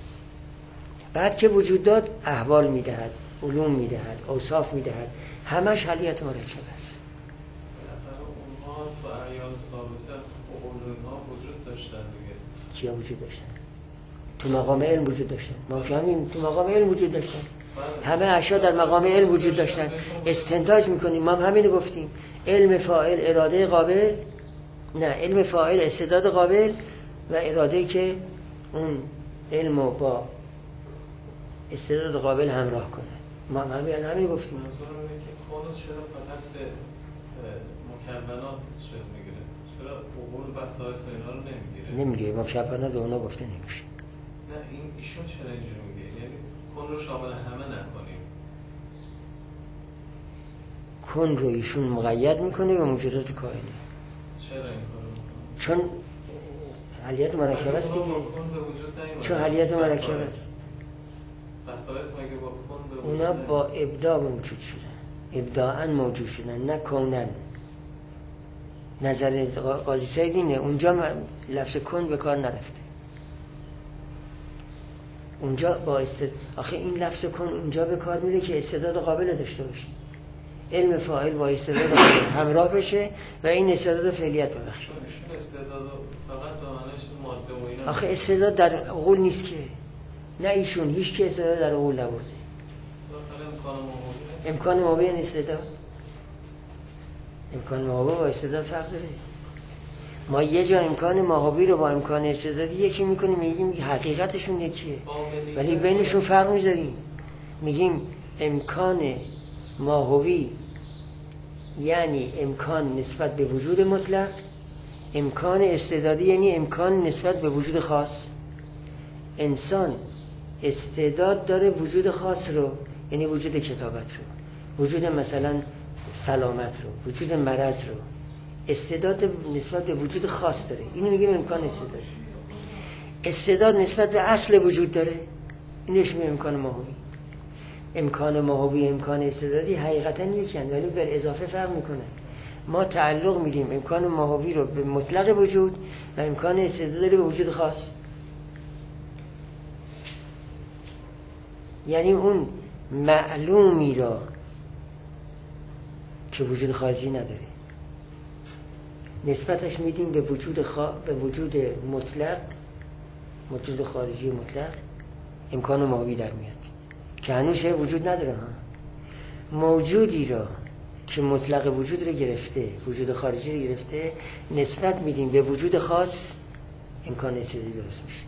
بعد که وجود داد احوال میدهد، علوم میدهد، اوصاف میدهد، همش حلیت مرکب است. اونها تو اعیان ثابته علوم‌ها وجود داشتن دیگه. کیا وجود داشتن؟ تو مقام علم وجود داشتن. ما فهمیم تو مقام علم وجود داشتن. همه اشیا در مقام علم وجود داشتن. استنتاج میکنیم، ما هم همین گفتیم. علم فاعل، اراده قابل، نه علم فاعل استعداد قابل و اراده‌ای که اون علمو با استعداد قابل همراه کنه. ما هم همین همین گفتیم. منظورم اینه که کانوس چرا فقط به مکونات چیز میگیره؟ چرا عقول بساط و اینا رو نمیگیره؟ نمیگیره، مکونات به اونا گفته نمیشه. نه این ایشون چرا اینجوری میگه؟ یعنی کن رو شامل همه نکنیم. کن رو ایشون مقید میکنه به موجودات کائنه. چرا این کارو میکنه؟ چون حلیت مرکب است دیگه. کن به وجود نمیاد. چون حلیت مرکب است. بساط مگه با کن به وجود اونا با ابداع موجود شدن، ابداعاً موجود شدن، نه کونن. نظر قاضی سعید اینه، اونجا لفظ کن به کار نرفته. اونجا با استد... آخه این لفظ کن اونجا به کار میره که استعداد قابل داشته باشی، علم فاعل با استعداد قابل همراه بشه و این استعداد فعلیت ببخشه. استعداد فقط به معنیش ماده و اینا. آخه استعداد در عقول نیست که، نه ایشون هیچ که استعداد در عقول نبرده. امکان ماهوی این استعداد، امکان ماهوی با استعداد فرق داره. ما یه جا امکان ماهوی رو با امکان استعدادی یکی میکنیم، میگیم حقیقتشون یکیه ولی بینشون فرق میذاریم. میگیم امکان ماهوی یعنی امکان نسبت به وجود مطلق، امکان استعدادی یعنی امکان نسبت به وجود خاص. انسان استعداد داره وجود خاص رو، یعنی وجود کتابت رو، وجود مثلا سلامت رو، وجود مرض رو، استعداد نسبت به وجود خاص داره، اینو میگیم امکان استعداد. استعداد نسبت به اصل وجود داره، اینو میگیم امکان ماهوی. امکان ماهوی امکان استعدادی حقیقتا یکی‌اند ولی به اضافه فرق میکنه. ما تعلق میدیم امکان ماهوی رو به مطلق وجود و امکان استعدادی رو به وجود خاص. یعنی اون معلومی را که وجود خارجی نداره نسبتش میدیم به وجود خا... به وجود مطلق، وجود خارجی مطلق، امکان ماهوی در میاد که هنوز وجود نداره ها. موجودی را که مطلق وجود رو گرفته، وجود خارجی رو گرفته، نسبت میدیم به وجود خاص، امکان استعدادی درست میشه.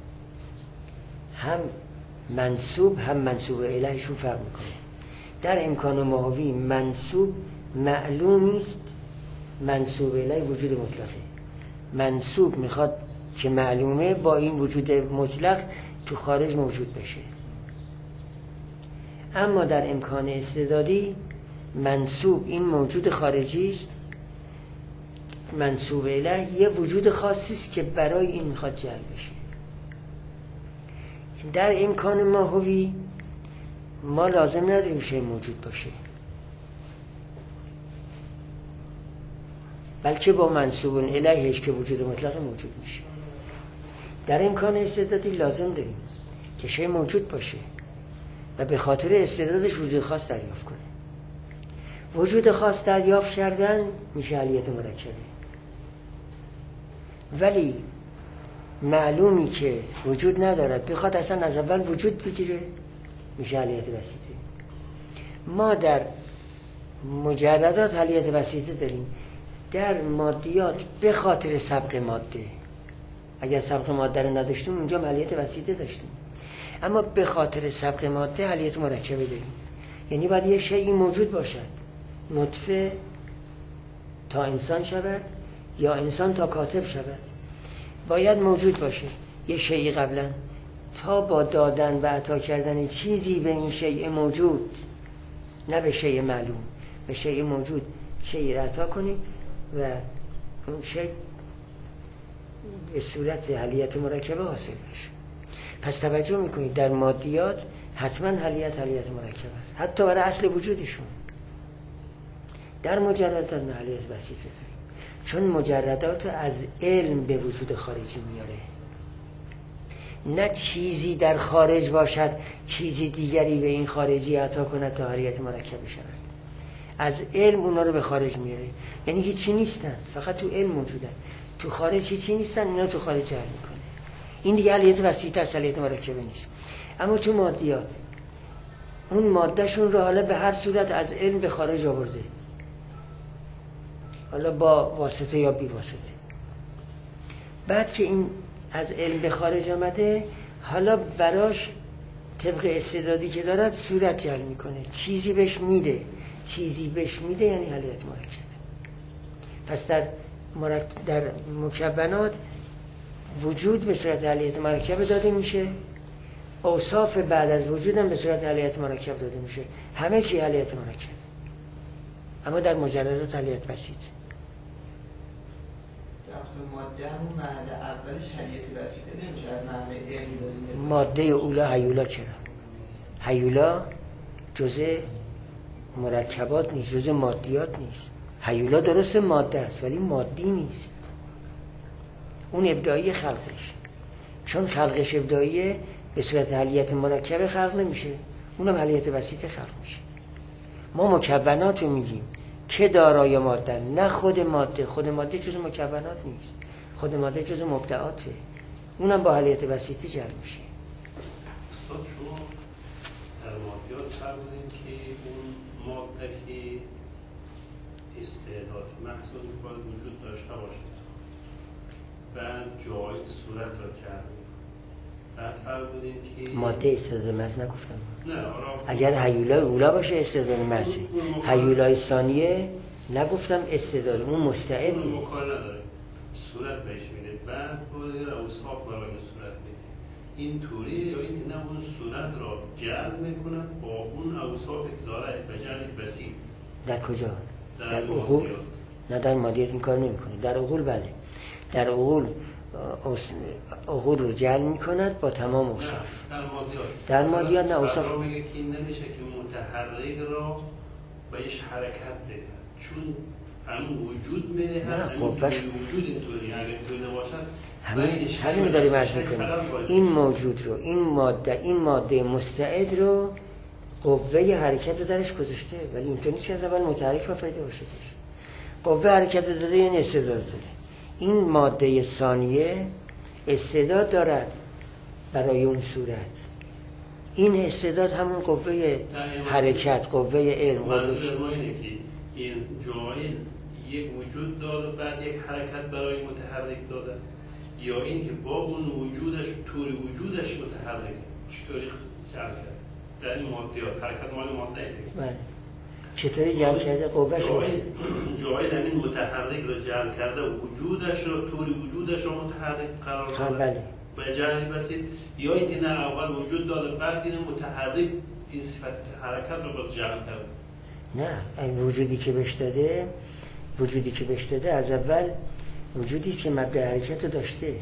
هم منسوب هم منسوب الهشون فرق میکنه. در امکان ماهوی منسوب معلومی است، منسوب اله وجود مطلقه. منسوب میخواد که معلومه با این وجود مطلق تو خارج موجود بشه. اما در امکان استعدادی منسوب این موجود خارجی است، منسوب اله یه وجود خاصی است که برای این میخواد جلب بشه. در امکان ماهوی ما لازم نداریم شی موجود باشه، بلکه با منسوب الهش که وجود مطلق موجود میشه. در امکان استعدادی لازم داریم که شی موجود باشه، و به خاطر استعدادش وجود خاص دریافت کنه. وجود خاص دریافت کردن میشه علیت مرکبه. ولی معلومی که وجود ندارد بخواد اصلا از اول وجود بگیره میشه علیت بسیطه. ما در مجردات علیت بسیطه داریم، در مادیات به خاطر سبق ماده، اگر سبق ماده رو نداشتیم اونجا علیت بسیطه داشتیم، اما به خاطر سبق ماده علیت مرکبه داریم. یعنی باید یه شیئی موجود باشد، نطفه تا انسان شود یا انسان تا کاتب شود، باید موجود باشه یه شیئی قبلا تا با دادن و عطا کردن چیزی به این شیء موجود، نه به شیء معلوم، به شیء موجود شیء را عطا کنیم و اون شیء به صورت حلیت مرکبه حاصل بشه. پس توجه میکنید در مادیات حتما حلیت حلیت مرکبه است، حتی برای اصل وجودشون. در مجردات نه حلیت بسیطه داریم، چون مجردات از علم به وجود خارجی میاره، نه چیزی در خارج باشد چیزی دیگری به این خارجی عطا کند تا حلیت مرکبه شود. از علم اونا رو به خارج میاره، یعنی هیچی نیستن، فقط تو علم موجودن، تو خارج هیچی نیستن، اینا تو خارج جعل میکنه. این دیگه حلیت بسیطه است، حلیت مرکبه نیست. اما تو مادیات اون مادهشون رو حالا به هر صورت از علم به خارج آورده، حالا با واسطه یا بی واسطه. بعد که این از علم به خارج آمده، حالا براش طبق استعدادی که دارد صورت جعل میکنه، چیزی بهش میده، چیزی بهش میده یعنی حلیت مرکبه. پس در مرک... در مکونات وجود به صورت حلیت مرکبه داده میشه، اوصاف بعد از وجودم به صورت حلیت مرکب داده میشه، همه چی حلیت مرکب. اما در مجردات حلیت بسیط. ماده همون محل اولش حلیت بسیطه نمیشه، از محل علمی داریم. ماده اولا هیولا چرا؟ هیولا جزء مرکبات نیست، جزء مادیات نیست. هیولا درست ماده است ولی مادی نیست. اون ابداعی خلقش، چون خلقش ابداعیه به صورت حلیت مرکبه خلق نمیشه، اونم حلیت بسیطه خلق میشه. ما مکونات رو میگیم که دارای ماده، نه خود ماده. خود ماده جزء مکونات نیست، خود ماده جزء مبدعاته، اونم با حلیت بسیطه جلب میشه. استاد شما در مادیات فرمودین که اون ماده که استعداد محض باید وجود داشته باشه، بعد جای صورت را کردیم، بعد فرمودین که ماده استعداد محض نگفتم. نه اگر هیولای اولا باشه استعداد محض، هیولای ثانیه نگفتم استعداد، اون مستعدی، اون مکان نداره، صورت بهش میده، بعد باید اوصاف برای صورت میده. این طوری یا این که نه اون صورت را جلب میکنن با اون اوصاف که داره به جلب بسیط. در کجا؟ در, در عقول؟ نه در مادیات این کار نمیکنه. در عقول بله، در عقول عقول رو جلب میکند با تمام اوصاف. در مادیات در مادیات نه اوصاف رو میگه که این نمیشه که متحرک را بهش حرکت بده، چون همون وجود میده، نه همون قوهش وجود اینطوری اگه اینطوری باشد همین همین داریم عرض میکنیم. این موجود رو، این ماده، این ماده مستعد رو قوه حرکت رو درش گذاشته، ولی اینطوری نیست از اول متحرک آفریده باشه. قوه حرکت داده یعنی استعداد داده. این ماده ثانیه استعداد دارد برای اون صورت، این استعداد همون قوه حرکت، قوه علم، قوه اینه که این جای یک وجود داره بعد یک حرکت برای متحرک داده، یا این که با اون وجودش طور وجودش متحرک چطوری جعل کرد در این مادیات، حرکت مال ماده بله چطوری جعل کرده قوهش باشه، جای همین متحرک رو جعل کرده و وجودش رو طور وجودش رو متحرک قرار داده بله به جعل بسیط، یا این که نه اول وجود داده بعد این متحرک این صفت حرکت رو باز جعل کرده. نه این وجودی که بهش داده، وجودی که بهش داده از اول وجودی است که مبدأ حرکت رو داشته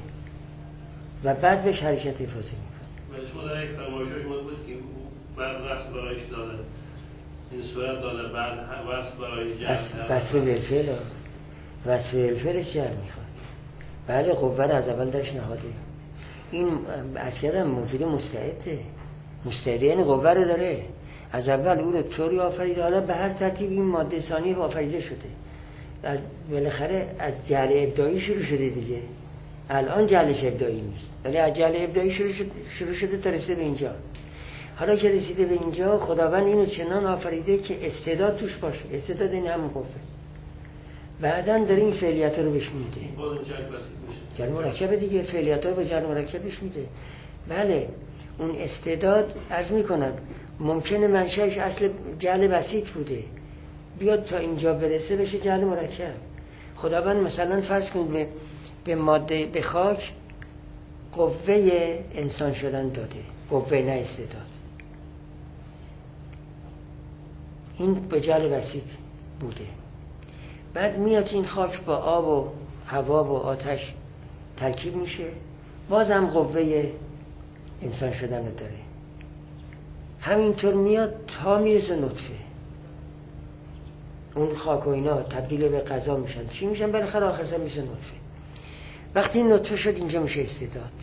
و بعد بهش حرکت افاضه میکنه. ولی شما در یک فرمایشش شما بود که بعد وصف برایش داده، این صورت داده، بعد وصف برایش جعل کرده. وصف بالفعل، وصف بالفعلش جعل میخواد. بله قوه رو از اول درش نهاده. این از کردم موجود مستعده، مستعد یعنی قوه رو داره. از اول او رو طوری آفریده، حالا به هر ترتیب این ماده ثانی آفریده شده. از بالاخره از جعل ابداعی شروع شده دیگه. الان جعلش ابداعی نیست، ولی از جعل ابداعی شروع شده, شروع شده تا رسیده به اینجا. حالا که رسیده به اینجا، خداوند اینو چنان آفریده که استعداد توش باشه. استعداد این همون قوه. بعداً داره این فعالیت رو بهش میده. جعل مرکب دیگه، فعالیت رو به جعل مرکبش میده. بله اون استعداد عرض میکنم ممکنه منشأش اصل جعل بسیط بوده، بیاد تا اینجا برسه بشه جعل مرکب. خداوند مثلا فرض کنید به به ماده به خاک قوه انسان شدن داده، قوه نه استعداد. این به جعل بسیط بوده. بعد میاد این خاک با آب و هوا و آتش ترکیب میشه، بازم قوه انسان شدن رو داره. همینطور میاد تا میرسه نطفه. اون خاک و اینا تبدیل به غذا میشن، چی میشن؟ بالاخره آخرش میشه نطفه. وقتی این نطفه شد اینجا میشه استعداد.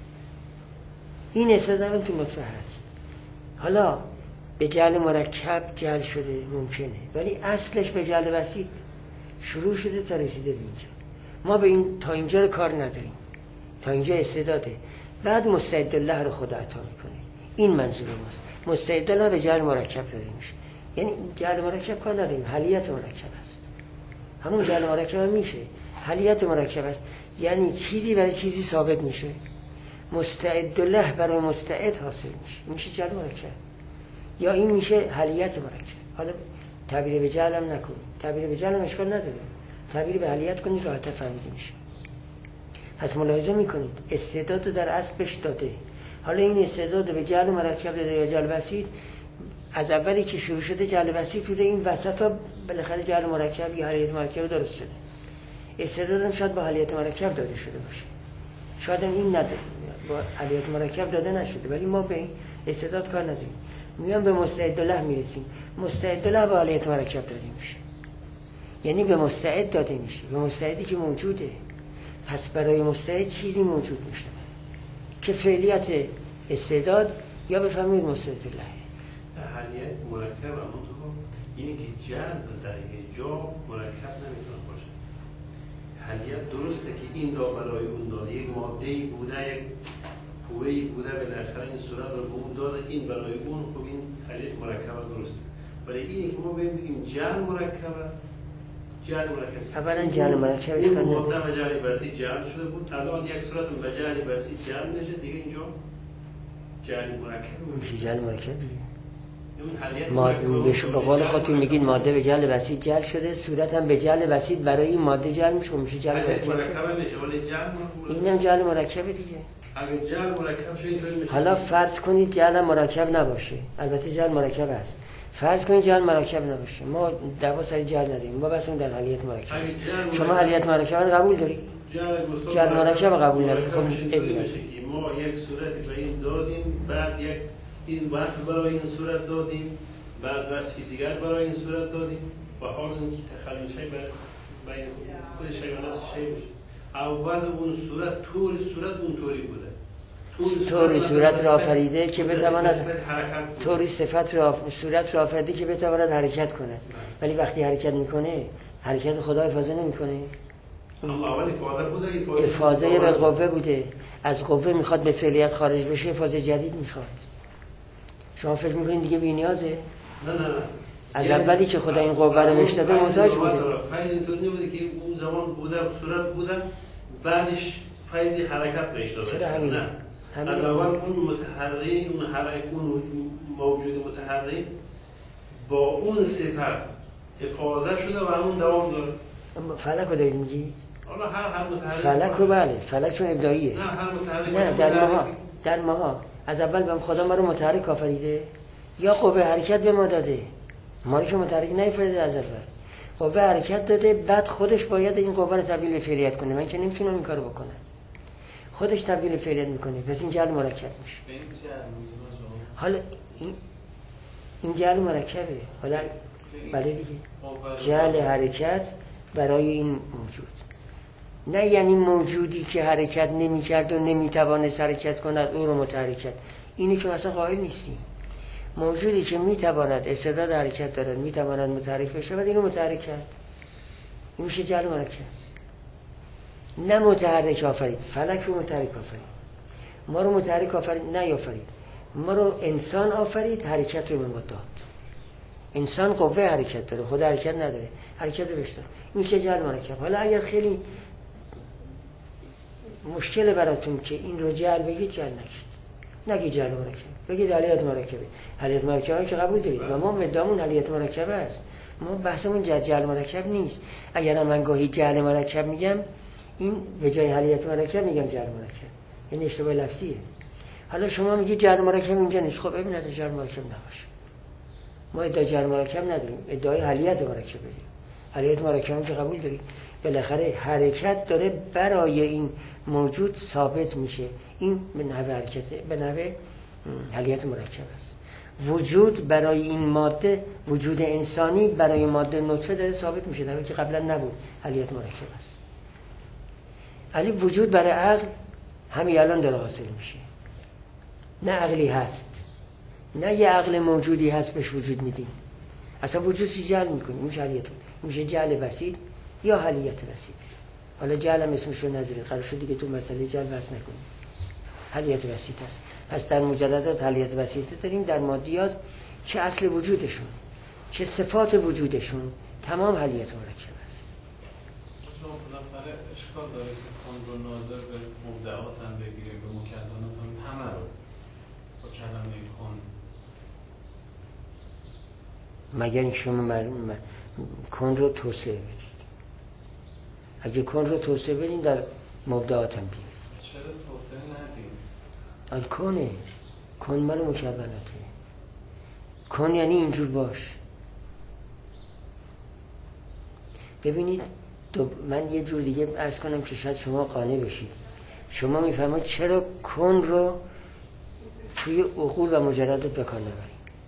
این استعداد هم تو نطفه هست. حالا به جعل مرکب جعل شده ممکنه، ولی اصلش به جعل بسیط شروع شده تا رسیده به اینجا. ما به این تا اینجا رو کار نداریم، تا اینجا استعداده. بعد مستعد الله رو خدا عطا میکنه. این منظور ماست. مستعد الله به جعل مرکب داده میشه. یعنی جعل مرکب کار نداریم، حلیت مرکب است. همون جعل مرکب هم میشه، حلیت مرکب است. یعنی چیزی برای چیزی ثابت میشه. مستعد الله برای مستعد حاصل میشه، میشه جعل مرکب. یا این میشه حلیت مرکب. حالا تعبیر به جعل هم نکنیم، تعبیر به جعل هم اشکال نداره، تعبیر به حلیت کنید راحت فهمیده میشه. پس ملاحظه میکنید استعداد رو در اصل بهش داده. حالا این استعداد رو به جعل مرکب داده یا جعل بسیط. از اولی که شروع شده جعل بسیط بوده، این وسط ها بالاخره جعل مرکب یا حلیت مرکب درست شده. استعداد هم شاید با حلیت مرکب داده شده باشه، شاید هم این نداده، با حلیت مرکب داده نشده، ولی ما به این استعداد کار نداریم. میان به مستعد الله میرسیم. مستعد الله با حلیت مرکب داده میشه، یعنی به مستعد داده میشه، به مستعدی که موجوده. پس برای مستعد چیزی موجود میشه که فعلیت استعداد یا بفهمید مستعد الله. حلیت مرکب اما تو خب اینی که جعل در یک جا مرکب نمیتونه باشه. حلیت درسته که این دا برای اون داده، یک ماده‌ای بوده، یک قوه‌ای بوده، بالاخره این صورت رو به اون داده، این برای اون. خب این حلیت مرکب درسته. ولی اینی که ما بگیم جعل مرکبه، جعل مرکب اولا جعل مرکبش کنه ماده و جعل بسیط جعل شده بود، الان یک صورت به جعل بسیط جعل نشه دیگه، اینجا جعل مرکب میشه. جعل مرکب ماده به قول خودتون میگید ماده به جعل بسیط جعل شده، صورت هم به جعل بسیط برای این ماده جعل میشه، میشه جعل مرکب. اینم جعل مرکب دیگه. اگه جعل مرکب شه اینطوری میشه. حالا فرض کنید جعل مرکب نباشه، البته جعل مرکب هست. فرض کنید جعل مرکب نباشه، ما دعوا سر جعل نداریم، ما بس اون در حلیت مرکب است. شما حلیت مرکب رو قبول دارید؟ جعل مرکب قبول ندارید. خب ما یک صورتی به این دادیم، بعد یک این وصف برای این صورت دادیم، بعد وصفی دیگر برای این صورت دادیم و حال اینکه تخلل شی بین خود شیوانات شی بشه. اول اون صورت طور صورت اونطوری بوده، طوری صورت را آفریده که بتواند طوری صفت را صورت را آفریده که بتواند حرکت کنه، ولی وقتی حرکت میکنه حرکت خدا افاضه نمیکنه. اول افاضه بوده، افاضه بالقوه بوده، از قوه میخواد به فعلیت خارج بشه، افاضه جدید میخواد. شما فکر میکنید دیگه بی‌نیازه؟ نه نه نه. از اولی که خدا این قوه رو بهش داده محتاج بوده. فیض اینطوری نبوده که اون زمان بوده صورت بوده بعدش فیضی حرکت بهش داده. چرا همین؟ نه. از اول اون متحرک، اون حرکت، اون موجود متحرک با اون صفت افاضه شده و همون دوام داره. فلک رو دارید میگی؟ حالا هر هر متحرک فلک رو بله، فلک چون ابداعیه. نه هر متحرک نه در ماها در ماها از اول بهم خدا ما رو متحرک آفریده یا قوه حرکت به ما داده، ما رو که متحرک نیافریده از اول، قوه حرکت داده، بعد خودش باید این قوه رو تبدیل به فعلیت کنه. من که نمیتونم این کارو بکنم، خودش تبدیل به فعلیت میکنه، پس این جعل مرکب میشه. حالا این این جعل مرکبه. حالا بله دیگه، جعل حرکت برای این موجود، نه یعنی موجودی که حرکت نمی‌کرد و نمی‌توانست حرکت کند او رو متحرک کرد. اینی که مثلا قائل نیستیم. موجودی که میتواند استعداد حرکت دارد، میتواند متحرک بشه و اینو متحرک کرد، این میشه جعل مرکب. نه متحرک آفرید، فلک رو متحرک آفرید، ما رو متحرک آفرید نه آفرید، ما رو انسان آفرید، حرکت رو به ما داد. انسان قوه حرکت داره، خود حرکت نداره، حرکت رو بهش داد، این میشه جعل مرکب. حالا اگر خیلی مشکل براتون که این رو جعل بگید، جعل نگید، نگید جعل مرکب، بگید حلیت مرکبه. حلیت مرکبه که قبول دارید و ما مدامون حلیت مرکبه است، ما بحثمون جعل مرکب نیست. اگر من گاهی جعل مرکب میگم، این به جای حلیت مرکب میگم جعل مرکب، این اشتباه لفظیه. حالا شما میگید جعل مرکب اینجا نیست، خب ببینید جعل مرکب نباشه، ما ادعای جعل مرکب نداریم، ادعای حلیت مرکب داریم. حلیت مرکب که قبول دارید، بالاخره حرکت داره برای این موجود ثابت میشه، این به نحو حرکته، به نحو حلیت مرکب است. وجود برای این ماده، وجود انسانی برای ماده نطفه داره ثابت میشه، در حالی که قبلا نبود، حلیت مرکب است. علی وجود برای عقل همین الان داره حاصل میشه، نه عقلی هست، نه یه عقل موجودی هست بهش وجود میدیم، اصلا وجود چی جعل میکنیم، میشه حلیت، میشه جعل بسیط یا حلیت بسیط. حالا جعل هم اسمش رو نذارید، قرار شد دیگه تو مسئله جعل بحث نکنیم، حلیت بسیط است. پس در مجردات حلیت بسیطه داریم، در مادیات چه اصل وجودشون، چه صفات وجودشون، تمام حلیت مرکب است. چون بالاخره اشکال داره که کن رو ناظر به مبدعات هم بگیریم، به مکونات هم، همه رو با کلمه کن. مگر این شما مر... م... کن رو توسعه بدید. اگه کن رو توسعه بدین در مبدعات هم بیارید. چرا توسعه ندیم؟ آل کنه، کن مال مکوناته. کن یعنی اینجور باش. ببینید دو من یه جور دیگه عرض کنم که شاید شما قانع بشید. شما میفهمید چرا کن رو توی عقول و مجردات بکار نبرید.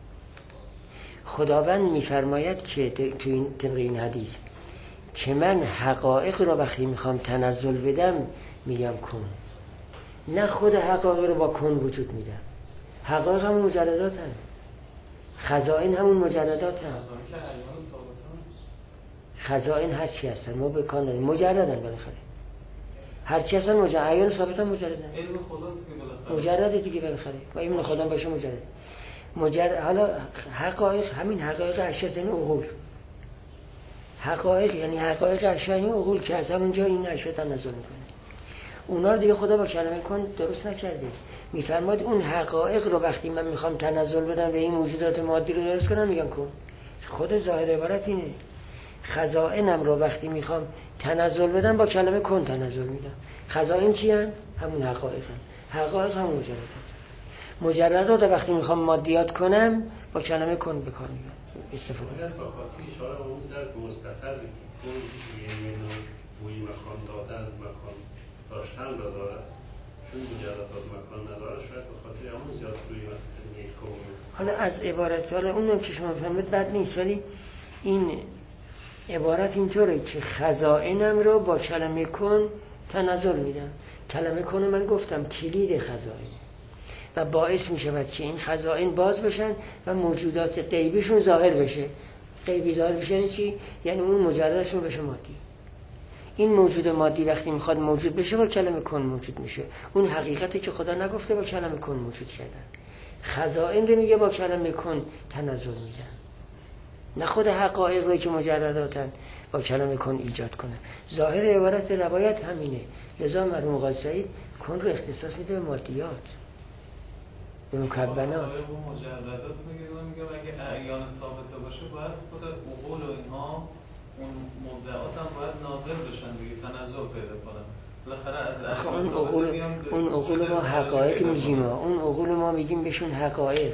خداوند میفرماید که توی این طبق این حدیث که من حقایق رو وقتی میخوام تنزل بدم میگم کن، نه خود حقایق رو با کن وجود میدم. حقایق همون مجردات هم، خزائن همون مجردات هم، خزائن هر چی هستن ما به کان داریم، مجردن بالاخره هر چی هستن مجرد، عیان ثابت هم مجردن، علم خداست که بالاخره مجرد دیگه بالاخره و علم خدا باشه مجرد. مجرد حالا حقایق همین حقایق اشیاء یعنی عقول، حقایق یعنی حقایق اشیاء یعنی عقول که از همونجا این اشیاء تنزل میکنه. اونا رو دیگه خدا با کلمه کن درست نکرده. میفرماد اون حقایق رو وقتی من میخوام تنزل بدم به این موجودات مادی رو درست کنم میگم کن. خود ظاهر عبارت اینه. خزائنم رو وقتی میخوام تنزل بدم با کلمه کن تنزل میدم. خزائن چی هن؟ همون حقایق هن. حقایق همون مجردات. مجردات رو وقتی میخوام مادیات کنم با کلمه کن بکار میگم استفاده. باید با خاطی اشاره به اون سرد مستقر کن یعنی بوی مکان دادن، مکان داشتن را دارد، چون مجردات مکان نداره شاید به خاطر همون زیاد روی یک کن. حالا از عبارت حالا اونم که شما فهمید بد نیست، ولی این عبارت اینطوره که خزائنم رو با کلمه کن تنزل میدم. کلمه کن من گفتم کلید خزائن و باعث می شود که این خزائن باز بشن و موجودات غیبیشون ظاهر بشه. غیبی ظاهر بشه یعنی چی؟ یعنی اون مجردشون بشه مادی. این موجود مادی وقتی میخواد موجود بشه با کلمه کن موجود میشه. اون حقیقتی که خدا نگفته با کلمه کن موجود کردن. خزائن رو میگه با کلمه کن تنزل میدن، نه خود حقایق رو که مجرداتن با کلمه کن ایجاد کنن. ظاهر عبارت روایت همینه. لذا مرحوم قاضی سعید کن رو اختصاص میده به مادیات، به مکونات. مجردات میگه من میگم اگه اعیان ثابته باشه باید خود عقول و اینها اون مبدعات هم باید نازل بشن دیگه، تنزل پیدا کنن. بالاخره از اعیان اون عقول اون عقول ما حقایق میگیم، اون عقول ما میگیم بهشون حقایق. خب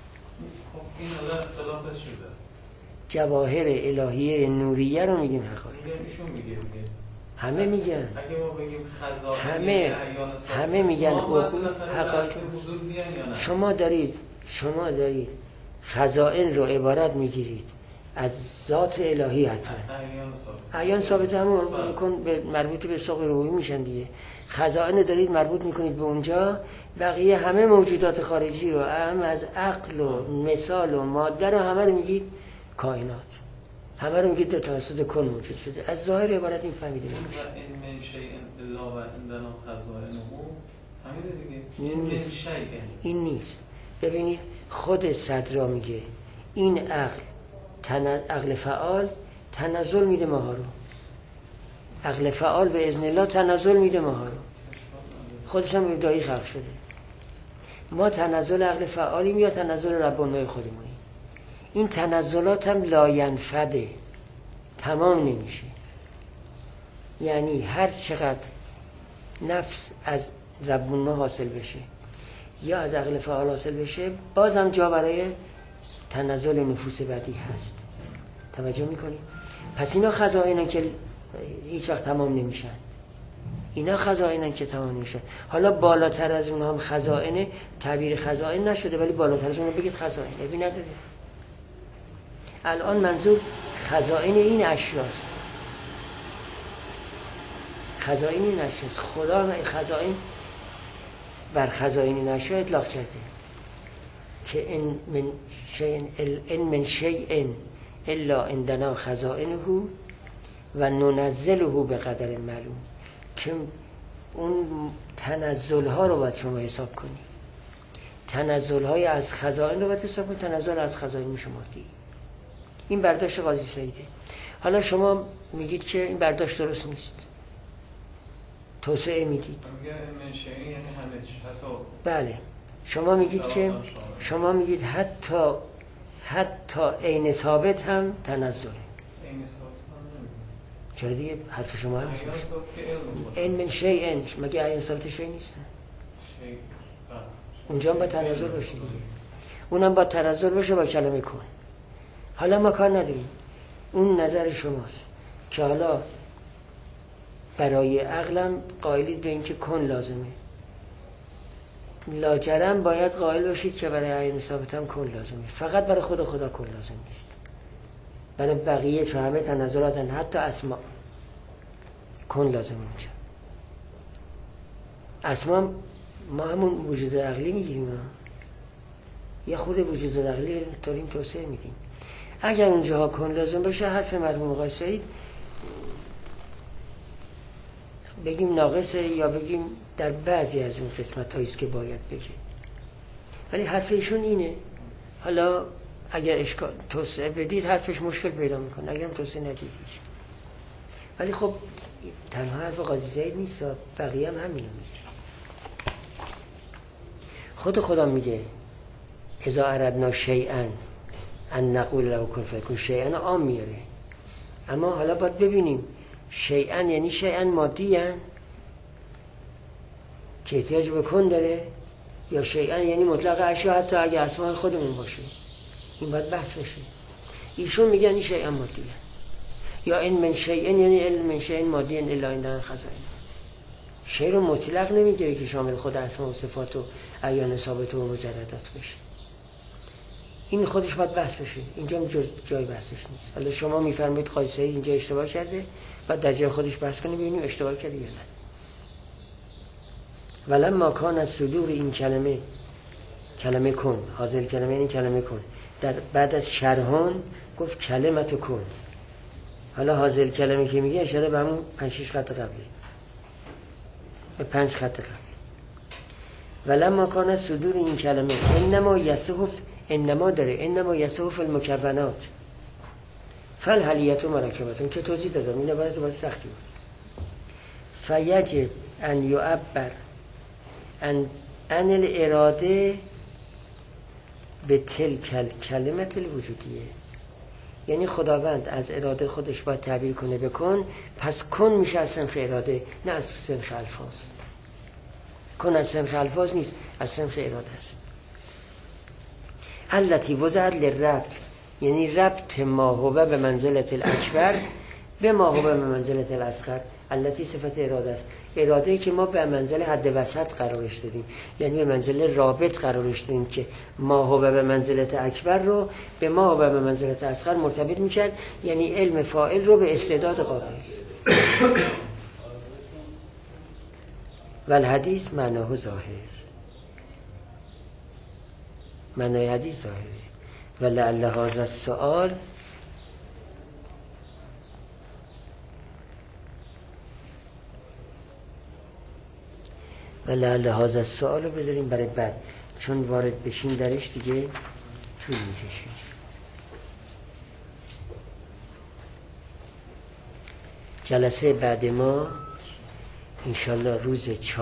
این حالا اختلافش چیزه؟ جواهر الهیه نوریه رو میگیم حقایق. ایشون میگه میگه همه میگن، اگه ما بگیم خزائن همه همه میگن حقایق. شما دارید شما دارید خزائن رو عبارت میگیرید از ذات الهی، حتما اعیان ثابت همون کن به مربوط به ساق روحی میشن دیگه. خزائن دارید مربوط میکنید به اونجا، بقیه همه موجودات خارجی رو هم از عقل و مثال و ماده رو همه رو میگید کائنات، همه رو میگید در توسط کن موجود شده. از ظاهر عبارت این فهمیده نمیشه. این من شیء الا و عندنا خزائنه همین دیگه. این نیست. این نیست. ببینید خود صدرا میگه این عقل تن... عقل فعال تنزل میده ماها رو، عقل فعال به اذن الله تنزل میده ماها رو، خودش هم ابداعی خلق شده. ما تنزل عقل فعالیم یا تنزل ربانای خودمونیم. این تنزلات هم لاینفده، تمام نمیشه. یعنی هر چقدر نفس از ربنا حاصل بشه یا از عقل فعال حاصل بشه، بازم جا برای تنزل نفوس بعدی هست. توجه میکنیم؟ پس اینا خزائنن که هیچ وقت تمام نمیشن. اینا خزائنن که تمام نمیشن. حالا بالاتر از اونها هم خزائنه، تعبیر خزائن نشده ولی بالاتر از اونها بگید خزائن. ببین نداره. الان منظور خزائن این اشیاست. خزائن این اشیاست. خدا خزائن بر خزائن این اشیا اطلاق کرده که ان من شیء ان من شیء الا عندنا خزائنه و ننزله به قدر معلوم، که اون تنزل ها رو باید شما حساب کنید. تنزل های از خزائن رو باید حساب کنید. تنزل از خزائن میشه مادی. این برداشت قاضی سعیده. حالا شما میگید که این برداشت درست نیست، توسعه میدید. بله شما میگید که شما میگید حتی حتی عین ثابت هم تنزله. چرا دیگه حرف شما هم این من شیء، مگه عین ثابت شیء نیست؟ اونجا هم با تنزل باشه دیگه. اونم با تنزل باشه با کلمه کن. حالا ما کار نداریم، اون نظر شماست که حالا برای عقلم قائلید به این که کن لازمه. لاجرم باید قائل باشید که برای عین ثابت هم کن لازمه. فقط برای خود خدا کن لازم نیست. برای بقیه چون همه تنزلاتن، حتی اسما کن لازم اونجا. اسما ما همون وجود عقلی میگیریم، یا خود وجود عقلی رو داریم توسعه میدیم. اگر اونجاها کن لازم باشه، حرف مرحوم آقای سعید بگیم ناقصه یا بگیم در بعضی از اون قسمت هاییست که باید بگه، ولی حرف ایشون اینه. حالا اگر اشکال توسعه بدید حرفش مشکل پیدا میکنه، اگرم توسعه ندید. ولی خب تنها حرف قاضی زید نیست، بقیه هم همینو میگه. خود خدا میگه اذا اردنا شیئا ان نقول له کن فیکون. شیئا عام میاره، اما حالا باید ببینیم شیئا یعنی شیئا مادی که احتیاج به کن داره، یا شیئا یعنی مطلق اشیا حتی اگه اسماء خودمون باشه. این باید بحث بشه. ایشون میگن این شیئا مادی، یا این من شیئا یعنی علم من شیئا مادی الا عندنا خزائن. شیء رو مطلق نمیگیره که شامل خود اسماء و صفات و اعیان ثابت و مجردات بشه. این خودش باید بحث بشه. اینجا جز جای بحثش نیست. حالا شما میفرمایید قاضی سعید اینجا اشتباه کرده، بعد در جای خودش بحث کنیم ببینیم اشتباه کرده یا نه. ولما کان از صدور این کلمه، کلمه کن، حاضر کلمه این کلمه کن، در بعد از شرحان گفت کلمت کن. حالا حاضر کلمه که میگه اشاره به همون پنج شش خط قبله، به پنج خط قبل. ولما کان از صدور این کلمه انما یصف، انما داره انما یصف المکونات فالحلیت و مرکبتون که توضیح دادم. این عبارت باید سختی بود. فیجب ان یعبر ان ان الاراده به تلک کلمت الوجودیه، یعنی خداوند از اراده خودش باید تعبیر کنه بکن، پس کن میشه از سنخ اراده، نه از سنخ الفاظ. کن از سنخ الفاظ نیست، از سنخ اراده است. التی وضعت للربط، یعنی ربط ما هو به منزلت الاکبر به ما هو به منزلت الاصغر. التی صفت اراده است، اراده که ما به منزل حد وسط قرارش دادیم، یعنی به منزل رابط قرارش دادیم که ما هو به منزلت اکبر رو به ما هو به منزلت اصغر مرتبط میکرد، یعنی علم فاعل رو به استعداد قابل. و الحدیث معناه ظاهر، معنای حدیث ظاهره. و لعل هذا السؤال و لعل هذا السؤال رو بذاریم برای بعد، چون وارد بشیم درش دیگه طول میکشه. جلسه بعد ما انشالله روز چهار